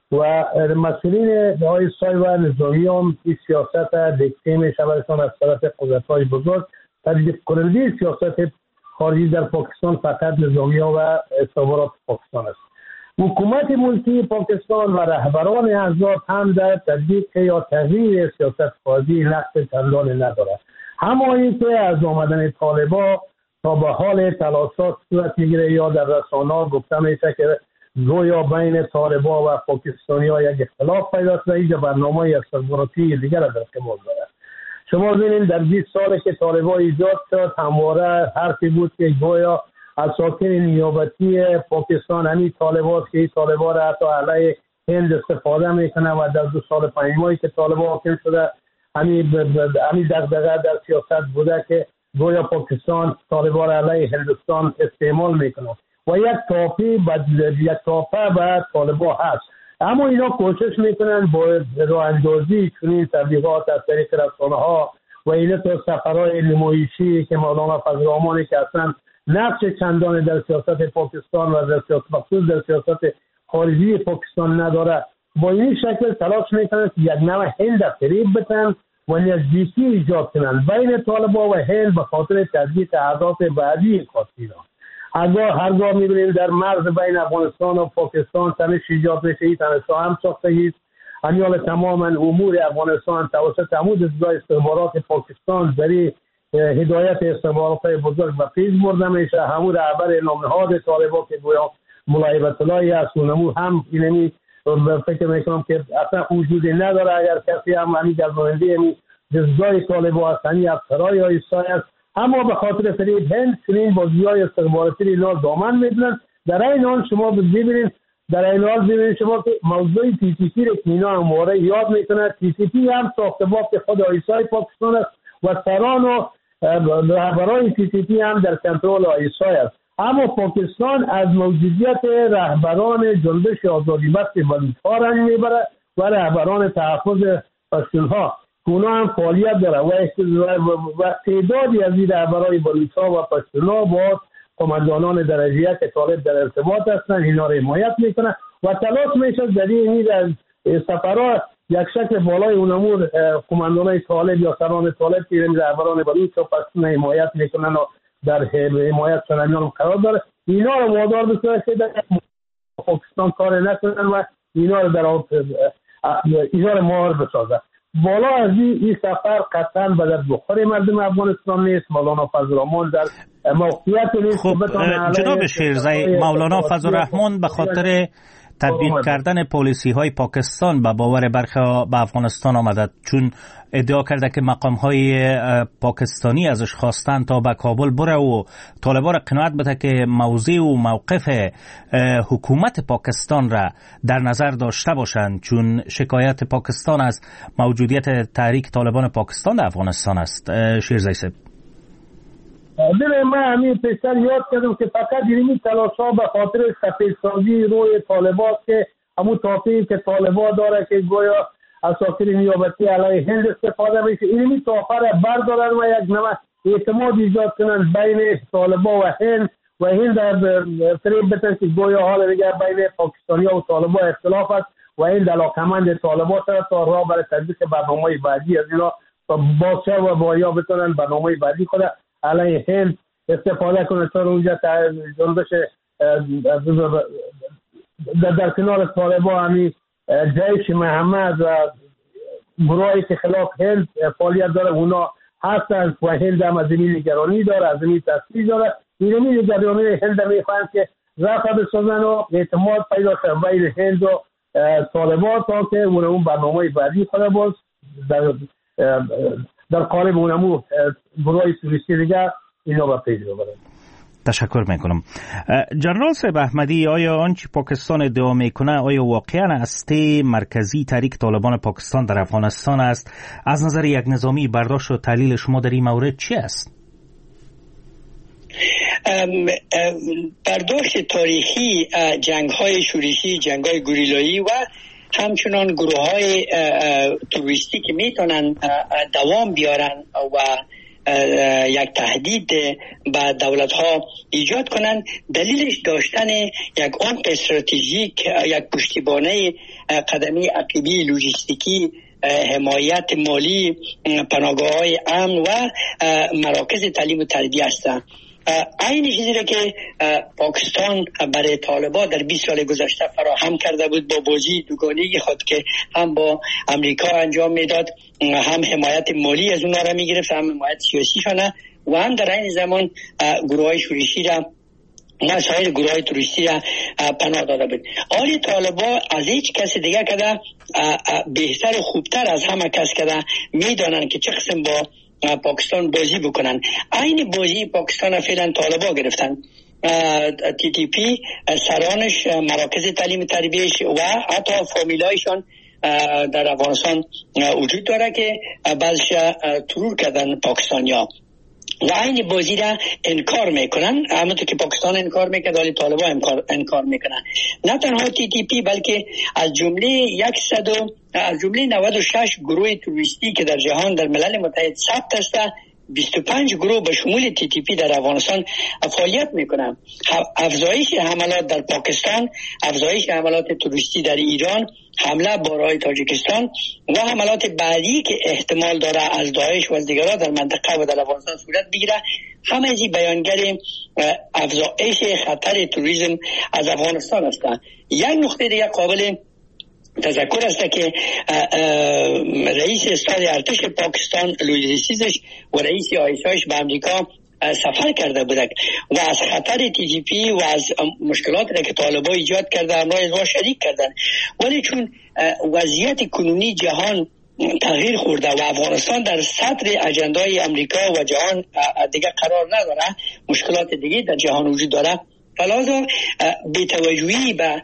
و مسئولین آیسای و نظامی هم این سیاست دکته می شودشان از طرف قدرت‌های بزرگ. تدبیر کننده سیاست خارجی در پاکستان فقط نظامی ها و استخبارات پاکستان است. حکومت ملکی پاکستان و رهبران احزاب هم در تطبیق یا تغییر سیاست خارجی نقش چندانی ندارد. همانی که از آمدن طالبا تا به حال تلاشات صورت میگیره یا در رسانه‌ها گفته میشه که گویا بین طالبا و پاکستانی ها یک اختلاف پیدا شده، اینجا برنامه استخباراتی دیگر در کمال داره. شما ببینید در بیست سالی که طالبا ایجاد شد همواره حرفی بود که گویا اساطیر نیابتی پاکستان همین طالباست که این طالبا را حتی علیه هند استفاده میکنه و در دو سال پنجمایی که طالبا حاکم شده همین همین دغدغه در سیاست بوده که گویا پاکستان طالبان علیه هندوستان استعمال میکنه و یک تاپی بعد یک تاپه به طالبان هست. اما اینا کوشش میکنن با راه اندازی چنین تبلیغات از طریق رسانه ها و اینا تو سفرهای نمایشی که مولانا فضل الرحمن که اصلا نقش چندانی در سیاست پاکستان و در سیاست مخصوص در سیاست خارجی پاکستان نداره، با این شکل تلاش میکنن که یک نوع هند فریب بتن و نزدیکی ایجاد کنند بین طالبان و هند به خاطر تطبیق اهداف بعدی خاصینا. هرگاه هرگاه میبینیم در مرز بین افغانستان و پاکستان تنش ایجاد میشه، این تنش هم ساختگی است. همیال تماما امور افغانستان توسط عمود دستگاه استخبارات پاکستان در هدایت استخبارات بزرگ و پیش برده میشه. همون رهبر نامنهاد طالبان که گویا مولای بیت الله است و هم اینمی فکر میکنم که اصلا وجودی نداره. اگر کسی هم همین گرداننده همین دستگاه طالبان است، همین افسرهای آیسای است، اما به خاطر فریب هند چنین بازی‌های استخباراتی اینا دامن میدونن. در این حال شما ببینید در این حال ببینید شما که موضوع تی تی پی رو که اینا همواره یاد میکنن، تی تی پی هم ساخته بافت خود آیسای پاکستان است و سران و رهبران تی تی پی هم در کنترل آیسای است. اما پاکستان از موجودیت رهبران جنبش آزادی بخش بلوچ‌ها رنج میبره و رهبران تحفظ پشتونها اونا هم فعالیت داره و و تعدادی از این رهبران بلوچ‌ها و پشتونها با قماندانان درجه یک طالب در ارتباط هستند، اینا را حمایت میکنن و تلاش میشه در این سفرها یک شکل بالای اونمور قماندانان طالب یا سران طالب که رهبران بلوچ و پشتون حمایت میکنن و در حمایت سرانیان قرار داره، اینا رو وادار بکنه که در پاکستان کار نکنن و اینا رو در اینا رو مهار بسازن. بالا از این سفر قطعا به در بخور مردم افغانستان نیست. مولانا فضل الرحمن در موقعیت نیست. خب جناب شیرزی، مولانا فضل الرحمن به خاطر تطبیق کردن پالیسی های پاکستان به باور برخی به افغانستان آمده، چون ادعا کرده که مقام های پاکستانی ازش خواستن تا به کابل بره و طالبان را قناعت بده که موضع و موقف حکومت پاکستان را در نظر داشته باشند، چون شکایت پاکستان از موجودیت تحریک طالبان پاکستان در افغانستان است. شیرزی صاحب، بله، من همین پیشتر یاد کردم که فقط اینمی تلاش ها به خاطر سفیدسازی روی طالبان که همون تاپی که طالبان داره که گویا اساطیر نیابتی علیه هند استفاده میشه، اینمی تاپه را بردارن و یک نوع اعتماد ایجاد کنن بین طالبان و هند و هند در فریب بتن که گویا حال دیگر بین پاکستانی و طالبان اختلاف است و هند علاقمند طالبان شده تا راه برای تطبیق برنامه بعدی از اینا باشه و بایا بتونن برنامه بعدی خود علیه هند استفاده کنه تا اونجا جنبش در, در کنار طالبان همی جیش محمد و گروهی که خلاف هند فعالیت داره اونا هستن و هند هم از این نگرانی داره، از این تصویر داره. این نگرانی هند میخواهند که رفع بسازن و اعتماد پیدا شد بین هند و طالبان تا که اون برنامه بعدی خود باز در در قالب اونمو گروه توریستی دیگر اینا با پیش رو برن. تشکر میکنم. جنرال صاحب احمدی، آیا آنچه پاکستان ادعا میکنه آیا واقعا هسته مرکزی تحریک طالبان پاکستان در افغانستان است؟ از نظر یک نظامی برداشت و تحلیل شما در این مورد چی است؟ برداشت تاریخی جنگ های شورشی، جنگ های گوریلایی و همچنان گروه های توریستی که میتونن دوام بیارن و یک تهدید به دولت ها ایجاد کنن، دلیلش داشتن یک عمق استراتژیک، یک پشتیبانی قدمی عقیبی لوجستیکی، حمایت مالی، پناهگاه های امن و مراکز تعلیم و تربیت هستند. این چیزی را که پاکستان برای طالبان در بیست سال گذشته فراهم کرده بود با بازی دوگانه خود که هم با امریکا انجام میداد، هم حمایت مالی از اونها را میگرفت، هم حمایت سیاسی شانه و هم در این زمان گروه های شورشی را و سایر گروه های توریستی را پناه داده بود. آلی طالبان از هیچ کسی دیگه کده بهتر و خوبتر از همه کس کده میدانن که چه قسم با پاکستان بازی بکنن. این بازی پاکستان فعلا طالبان گرفتن. تی تی پی سرانش، مراکز تعلیم تربیتش و حتی فامیلایشان در افغانستان وجود داره که بعضش ترور کردن پاکستانیا و این بازی را انکار میکنن. همونطور که پاکستان انکار میکنه ولی طالبان انکار, انکار میکنن. نه تنها تی تی پی بلکه از جمله صد از جمله نود و شش گروه توریستی که در جهان در ملل متحد ثبت است، بیست و پنج گروه به شمول تی تی پی در افغانستان فعالیت میکنن. افزایش حملات در پاکستان، افزایش حملات توریستی در ایران، حمله بارهای تاجیکستان و حملات بعدی که احتمال داره از داعش و از دیگران در منطقه و در افغانستان صورت بگیره، همه ازی بیانگر افزایش خطر توریسم از افغانستان است. یک نقطه دیگه قابل تذکر است که رئیس استاد ارتش پاکستان لویدیسیزش و رئیس آیسایش به امریکا سفر کرده بودند و از خطر تی جی پی و از مشکلاتی که طالبان ایجاد کرده همراه از شریک کردن. ولی چون وضعیت کنونی جهان تغییر خورده و افغانستان در صدر اجندای امریکا و جهان دیگه قرار نداره، مشکلات دیگه در جهان وجود داره، فلازم بی‌توجهی به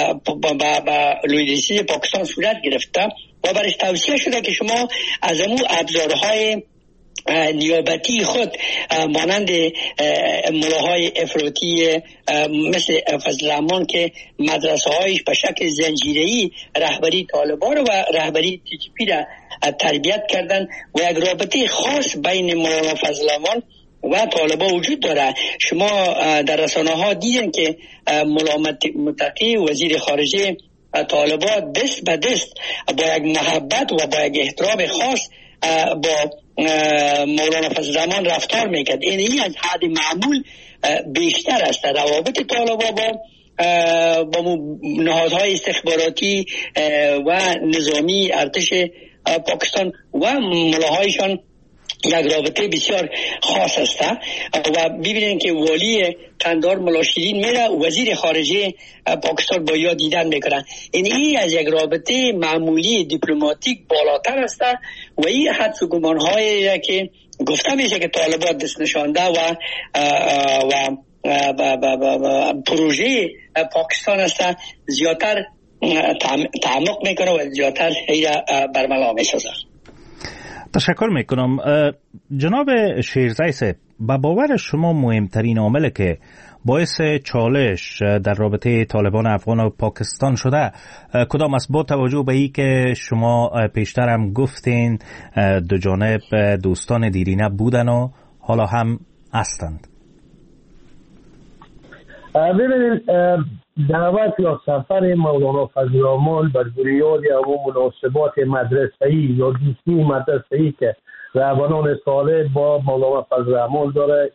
لویدیسیز پاکستان صورت گرفته و برش توصیه شده که شما از امو ابزارهای نیابتی خود مانند ملاهای افراطی مثل فضل الرحمن که مدرسه هایش به شکل زنجیره‌ای رهبری طالبان و رهبری تی تی پی را تربیت کردن و یک رابطه خاص بین مولانا فضل الرحمن و طالبان وجود داره. شما در رسانه ها دیدین که مولانا متقی وزیر خارجه طالبان دست به دست با یک محبت و با یک احترام خاص با مولانا فضل الرحمن رفتار میکرد. این این از حد معمول بیشتر است. روابط طالبان با با نهادهای استخباراتی و نظامی ارتش پاکستان و ملاهایشان یک رابطه بسیار خاص است و ببینید که والی قندهار ملا شیرین میره وزیر خارجه پاکستان با یا دیدن میکنن. این ای از یک رابطه معمولی دیپلماتیک بالاتر است و این حدس و گمان‌هایی که گفته میشه که طالبان دست نشانده و و و و پروژه پاکستان است زیادتر تعمق میکنه و زیادتر ایرا برملا میسازه. تشکر میکنم. جناب شیرزی صاحب، به باور شما مهمترین عامل که باعث چالش در رابطه طالبان افغان و پاکستان شده کدام است، با توجه به این که شما پیشتر هم گفتین دو جانب دوستان دیرینه بودن و حالا هم هستند؟ ببینید دعوت یا سفر مولانا فضل الرحمن بر بنیاد اون مناسبات مدرسه‌ای یا دوستی مدرسه‌ای که رهبران طالب با مولانا فضل الرحمن داره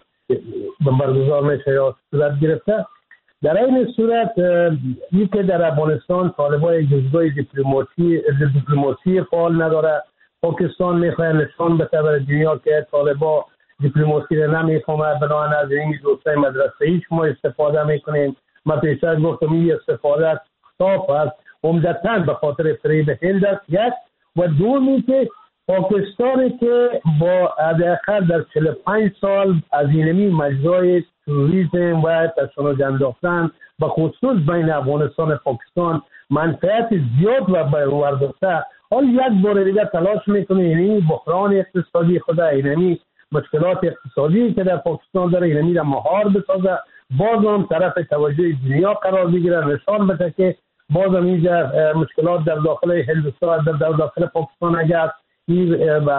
برگزار میشه یا صورت گرفته. در این صورت این که در افغانستان طالبان جزگاه دیپلماسی دیپلماسی فعال نداره، پاکستان میخواد نشان بده بر دنیا که طالبان دیپلماسی رو نمیفهمه، بنابراین از این دوستای مدرسه‌ای ما استفاده میکنیم. من پیشتر گفتم این استفاده صاف است، عمدتاً به خاطر فریب هند است یک، و دومی که پاکستانی که با حداقل در چهل و پنج سال از اینمی مجزای توریسم و تشنج انداختن به خصوص بین افغانستان و پاکستان منفعت زیاد و برداشته، حال یک بار دیگر تلاش میکنه اینمی بحران اقتصادی خود، اینمی مشکلات اقتصادی که در پاکستان داره اینمی را مهار بسازه، باز هم طرف توجه دنیا قرار بگیره، نشان بده که باز هم اینجا مشکلات در داخل هندوستان در داخل پاکستان اگر این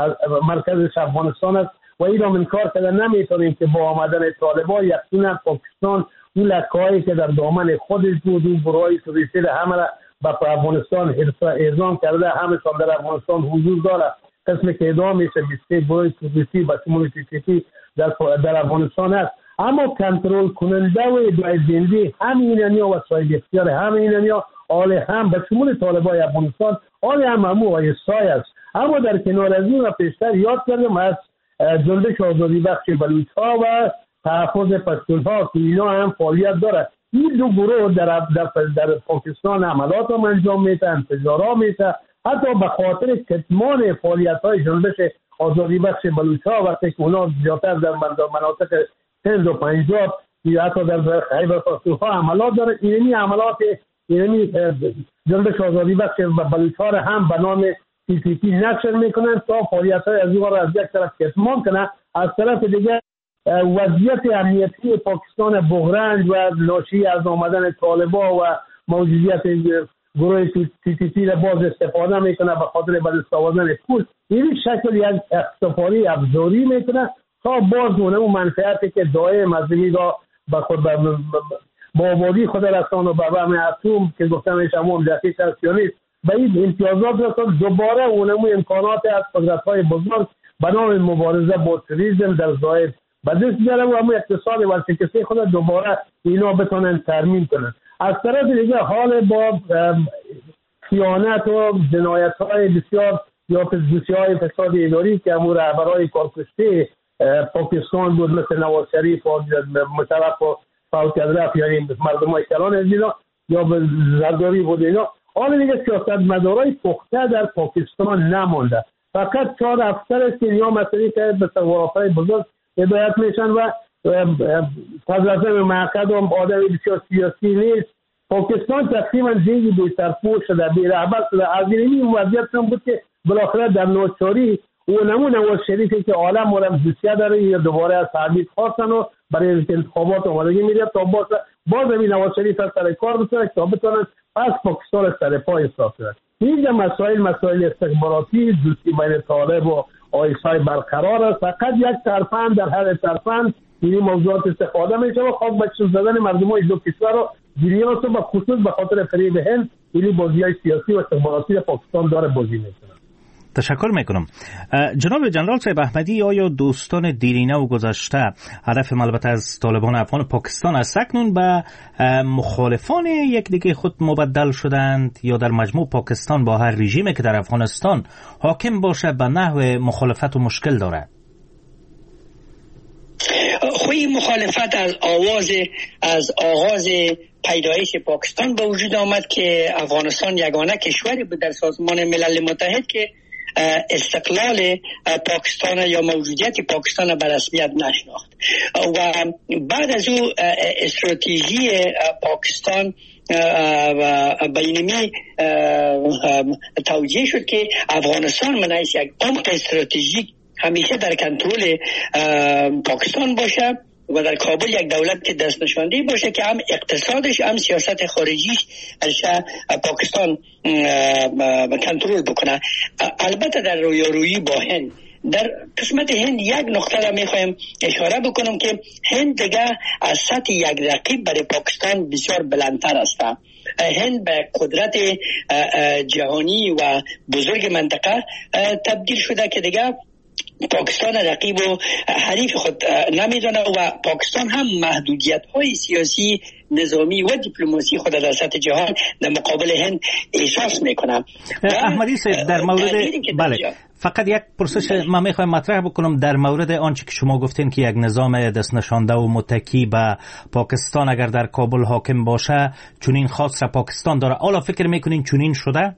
مرکزش افغانستان است و این را انکار کرده نمیتونیم که با آمدن طالبان یقینا پاکستان این لکه‌هایی که در دامن خودش بود این برای توریستی همه را به افغانستان اعزام کرده، همشان در افغانستان حضور داره. قسمی که ادامه میشه بیست برای توریستی و شمول تیکتی در در افغانستان است، اما کنترل کننده و ادعای زنده همین اینیا و صاحب اختیار همین اینیا آل هم به شمول طالبان افغانستان آل هم همو و سای است. اما در کنار از این و پیشتر یاد کردم از جنبش آزادی بخش بلوچ‌ها و تحفظ پشتون‌ها که اینا هم فعالیت داره. این دو گروه در در, در پاکستان عملات هم انجام میتن، انفجارها میتن، حتی به خاطر کتمان فعالیت‌های جنبش آزادی بخش بلوچ‌ها وقتی که اونا زیادتر در مناطق سند و پنجاب یا حتی در خیبر پختونخوا عملات داره، اینمی عملات اینمی جنبش آزادی بخش بلوچ‌ها هم به نام تی تی پی نشر میکنن تا فعالیت‌های از اون را از یک طرف کتمان کنن، از طرف دیگر وضعیت امنیتی پاکستان بحران و ناشی از آمدن طالبان و موجودیت گروه تی تی پی را باز استفاده میکنه به خاطر بدست آوردن پول، این شکل یک اقتصادی ابزاری میکنه تا باز اون منفعتی که دائم از این را به خود با آبادی خود رسان و به بم اتم که گفتم ایش همون دقیق سیونیست به این امتیازات رسان، دوباره اونمو امکانات از قدرت‌های بزرگ به نام مبارزه با تروریسم در ظاهر به دست بیارن و همون اقتصاد ورشکسته خود دوباره اینا بتونن ترمیم کنن. از طرف دیگه حال با خیانت و جنایت‌های بسیار یا فسادهای فساد اداری که همون رهبرای کارکشته پاکستان بود مثل نواز شریف و مشرف و فوت رفت، یعنی مردمای کلان از اینا یا به زرداری بود اینا، حال دیگه سیاستمدارای پخته در پاکستان نمونده، فقط چهار افسر است که یا مسئله که به سوارافای بزرگ هدایت میشن و حضرت معقد و آدم بسیار سیاسی نیست. پاکستان تقریبا زیگی بی سرپوش شده، بی رهبر شده. از این وضعیت هم بود که بالاخره در نوچاری اون نمون نواز شریفی که عالم عالم دوسیه داره یا دوباره از تعبید خواستن و برای انتخابات آمادگی میده تا باز باز این نواز شریف از سر کار بتونه تا بتونه از پاکستان از سر پای اصلاح کنه. اینجا مسائل مسائل استخباراتی دوستی بین طالب و آیسای برقرار است. فقط یک طرفن در هر طرفن این موضوعات استفاده میشه و خاک بچه زدن مردمای دو کشور رو جریان است و خصوص به خاطر فریب هند این بازی‌های سیاسی و استخباراتی پاکستان داره بازی میکنه. تشکر میکنم. جناب جنرال صاحب احمدی، آیا دوستان دیرینه و گذشته هدف البته از طالبان افغان پاکستان از سکنون به مخالفان یک دیگه خود مبدل شدند یا در مجموع پاکستان با هر رژیمی که در افغانستان حاکم باشه به نحو مخالفت و مشکل داره؟ خوی مخالفت از آواز از آغاز پیدایش پاکستان به وجود آمد که افغانستان یگانه کشوری بود در سازمان ملل متحد که استقلال پاکستان یا موجودیت پاکستان به رسمیت نشناخت و بعد از او استراتژی پاکستان بینمی توجیه شد که افغانستان من حیث یک عمق استراتژیک همیشه در کنترل پاکستان باشه و در کابل یک دولت که دست نشانده باشه که هم اقتصادش هم سیاست خارجیش ارشه پاکستان کنترل بکنه. البته در رویارویی با هند در قسمت هند یک نقطه را میخوایم اشاره بکنم که هند دیگه از سطح یک رقیب برای پاکستان بسیار بلندتر است. هند به قدرت جهانی و بزرگ منطقه تبدیل شده که دیگه پاکستان رقیب و حریف خود نمیدونه و پاکستان هم محدودیت های سیاسی، نظامی و دیپلماسی خود در سطح جهان در مقابل هند احساس میکنه. احمدی صاحب در مورد بله فقط یک پرسش من میخوایم مطرح بکنم در مورد آنچه که شما گفتین که یک نظام دست نشانده و متکی به پاکستان اگر در کابل حاکم باشه چنین خاص را پاکستان داره. حالا فکر میکنین چنین شده؟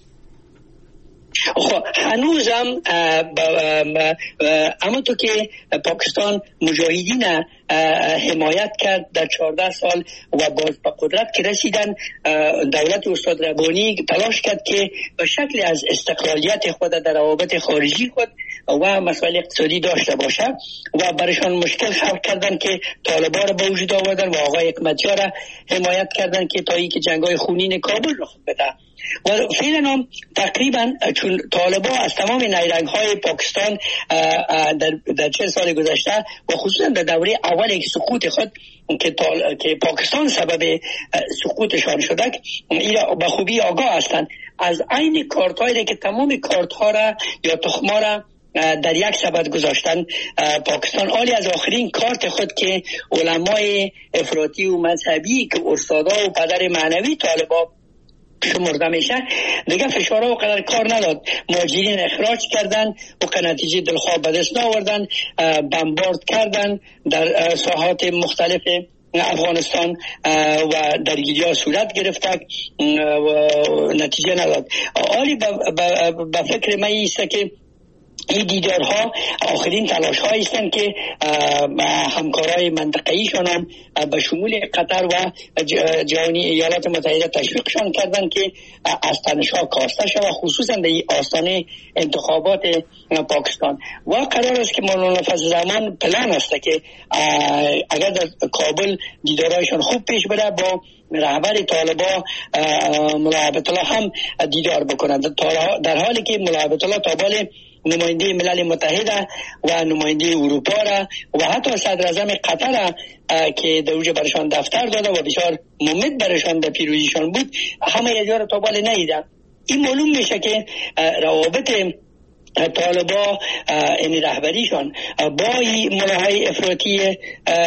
خب هنوزم اما تو که پاکستان مجاهدین حمایت کرد در چهارده سال و باز به قدرت که رسیدن، دولت استاد ربانی تلاش کرد که به شکل از استقلالیت خود در روابط خارجی خود و مسائل اقتصادی داشته باشه و برایشان مشکل خلق کردن که طالبان را به وجود آوردن و آقای حکمتیار را حمایت کردن که تا اینکه جنگ‌های خونین کابل رخ بده و فعلا هم تقریبا چون طالبان از تمام نیرنگ‌های پاکستان در در چند سال گذشته و خصوصا در دوره اول سقوط خود که که پاکستان سبب سقوطشان شده اینا به خوبی آگاه هستند از عین کارت‌هایی که تمام کارت‌ها را یا تخم‌ها را در یک سبد گذاشتن پاکستان عالی از آخرین کارت خود که علمای افراطی و مذهبی که استادا و پدر معنوی طالبان شمرده میشه دیگه فشارها و قدر کار نداد، مهاجرین اخراج کردن و که نتیجه دلخواه به دست نآوردن، بمبارد کردن در ساحات مختلف افغانستان و درگیری ها صورت گرفته و نتیجه نداد. عالی به فکر من ایسته که این دیدارها آخرین تلاش هایی هستند که همکارای منطقه‌ایشان هم به شمول قطر و جهانی ایالات متحده تشویقشان کردند که از تنش‌ها کاسته شود خصوصا در آستانه انتخابات پاکستان و قرار است که مولانا فضل الرحمن پلان است که اگر در کابل دیدارهایشان خوب پیش بره با رهبر طالبان ملا عبدالله هم دیدار بکنند در حالی که ملا عبدالله طالبان نماینده ملل متحد و نماینده اروپا را و حتی صدر اعظم قطر را که در اونجا برشان دفتر داده و بسیار ممد برشان در پیروزیشان بود همه یجا را تا بال ندیدن. این معلوم میشه که روابط طالبا این رهبریشان با ملاهای افراطی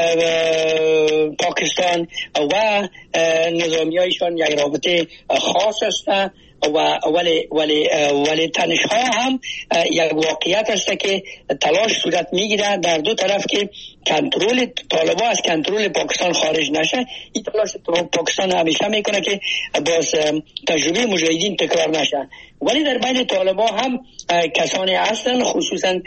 پاکستان و نظامی هایشان یک رابطه خاص است و ولی ولی ولی تنش‌ها هم یک واقعیت است که تلاش صورت میگیره در دو طرف که کنترل طالبان از کنترل پاکستان خارج نشه. این تلاش پاکستان همیشه میکنه که باز تجربه مجاهدین تکرار نشه، ولی در بین طالبان هم کسانی هستن خصوصا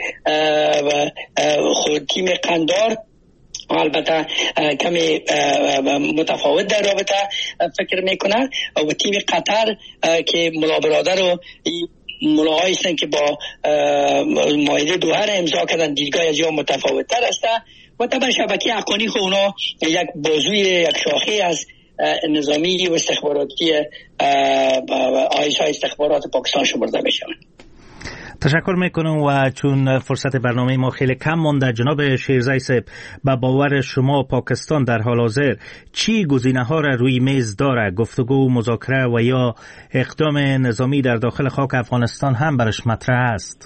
خود تیم قندار البته کمی متفاوت در رابطه فکر میکنه و تیم قطر که ملا برادر رو ملاهای هستند که با معاهده دوحه را امضا کردن، دیدگاه از جا متفاوت تر است و طبعا شبکه حقانی خود اونا یک بازوی یک شاخه از نظامی و استخباراتی آیسای استخبارات پاکستان شمرده میشوند. تشکر میکنم و چون فرصت برنامه ما خیلی کم مانده، جناب شیرزی صاحب، به باور شما پاکستان در حال حاضر چی گزینه ها را روی میز داره؟ گفتگو، مذاکره و یا اقدام نظامی در داخل خاک افغانستان هم برش مطرح است؟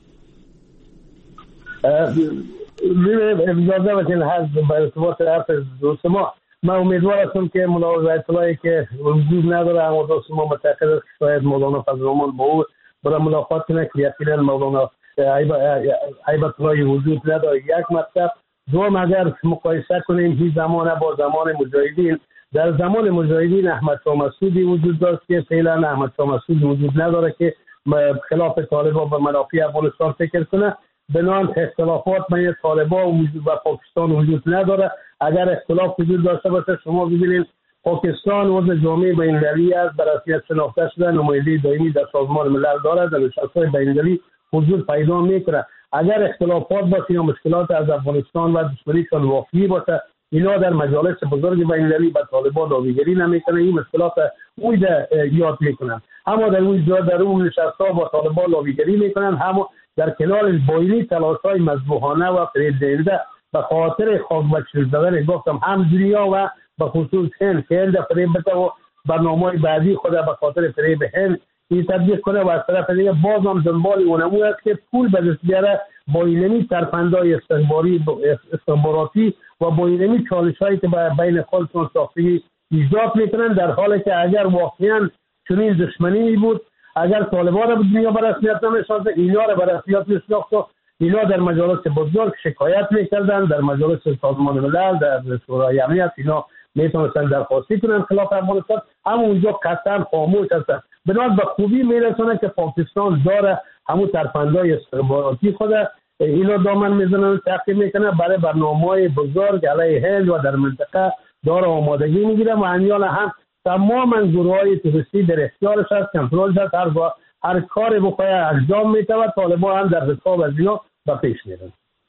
اجازه بدین هست به ارتباط حرف دوست ما، من امیدوار هستم که مولانا اطلاعی که وجود نداره، اما دوست ما متأکد است که شاید مولانا فضل‌الرحمن با او برای ملاقات کنه که یقینا مولانا هیبت الله وجود نداره. یک مطلب. دوم، اگر مقایسه کنیم این زمان با زمان مجاهدین، در زمان مجاهدین احمد شاه مسعودی وجود داشت که فعلا احمد شاه مسعودی وجود نداره که خلاف طالبان به منافع افغانستان فکر کنه. بنان اختلافات بین طالبان و پاکستان وجود نداره. اگر اختلاف وجود داشته باشه، شما ببینید پاکستان عضو جامعه بین‌المللی است، به رسمیت شناخته شده، نماینده دائمی در سازمان ملل دارد، در نشست‌های بین‌المللی حضور پیدا میکنه. اگر اختلافات باشه یا مشکلات از افغانستان و دشمنیشان واقعی باشه، اینا در مجالس بزرگ بین‌المللی به طالبان داویگری نمیکنه، این مشکلات اوی یاد میکنن. اما در اون جا در اون نشست‌ها با طالبان داویگری میکنن، هم در کنار بایلی تلاش‌های مذبوحانه و فریب‌دهنده به خاطر خاک بچل دادن گفتم هم دنیا و به خصوص هند که هند فریب بده و برنامه بعدی خود به خاطر فریب هند این تطبیق کنه و از طرف دیگه باز هم دنبال اونمو است که پول به دست بیاره با اینمی ترفندهای استخباری استخباراتی و با اینمی چالش‌هایی که بین خودشون ساختگی ایجاد میکنن، در حالی که اگر واقعا چنین دشمنی بود، اگر طالبان را به دنیا به رسمیت نمی‌شناخت، اینا را به رسمیت می‌شناخت، اینا در مجالس بزرگ شکایت میکردن، در مجالس سازمان ملل، در شورای امنیت اینا میتونستن درخواستی کنن خلاف افغانستان، اما اونجا قطعا خاموش هستن. بنابراین به خوبی میرسونه که پاکستان داره همون ترفندهای استخباراتی خود اینا دامن میزنن، تعقیب میکنه، برای برنامه‌های بزرگ علیه هند و در منطقه داره آمادگی میگیره و انیال هم تماما گروه‌های توریستی در اختیارش هست، کنترلش هست، هر هر کاری بخواه انجام میده و طالبان هم در حساب از اینا به پیش میرن.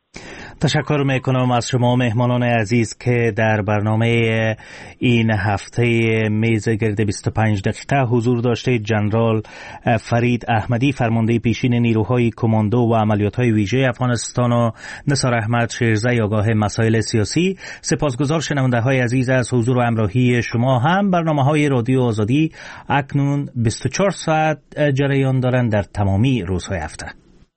تشکر میکنم از شما مهمانان عزیز که در برنامه این هفته میز گرد بیست و پنج دقیقه حضور داشته. جنرال فرید احمدی، فرمانده پیشین نیروهای کماندو و عملیات‌های ویژه افغانستان، و نثار احمد شیرزی، آگاه مسائل سیاسی. سپاسگزار شنونده‌های عزیز از حضور و همراهی شما. هم برنامه‌های رادیو آزادی اکنون بیست و چهار ساعت جریان دارند در تمامی روزهای هفته.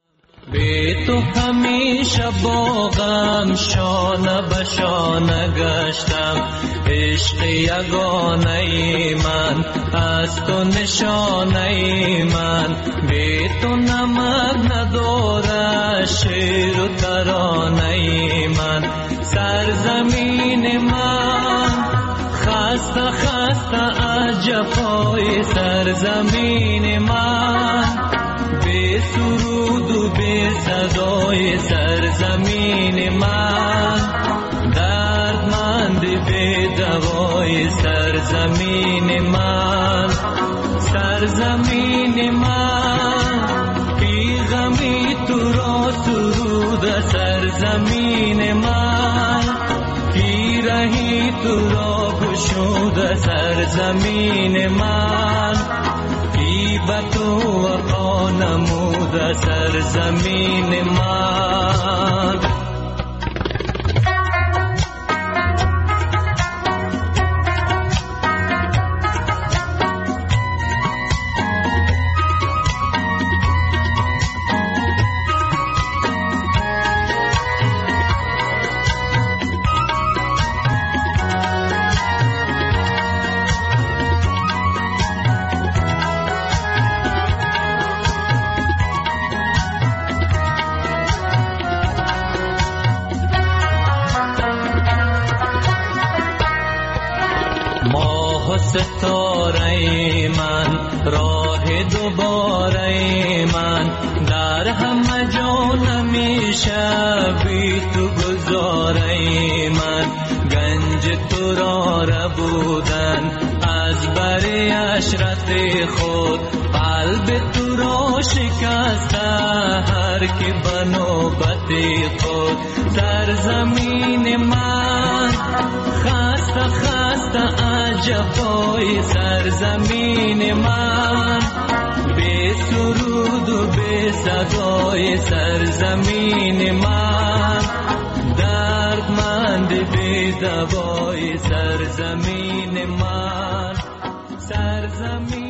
بی تو همیشه با غم شانه به شانه گشتم، عشق یگانه من از تو نشانه من، بی تو نمک نداره شعر و ترانه من، سرزمین من خسته خسته از جفای سرزمین من، بی سرود و بی صدای سرزمین من، دردمند بی دوای سرزمین من، سرزمین من بی غمی تو را سرود سرزمین من، پیرهی تو را گشود سرزمین من، به تو وفا نمود سرزمین من. ستاره من راه دوباره من، در همه جا نمیشه بی تو گذاره من، گنج تو را ربودن از بر عشرت خود، قلب تو را و شکسته هر که بنوبت خود سرزمین من خسته خسته عجبای سرزمین من بی سرود و بی صدای سرزمین من دردمند بی دوای سرزمین من سرزمین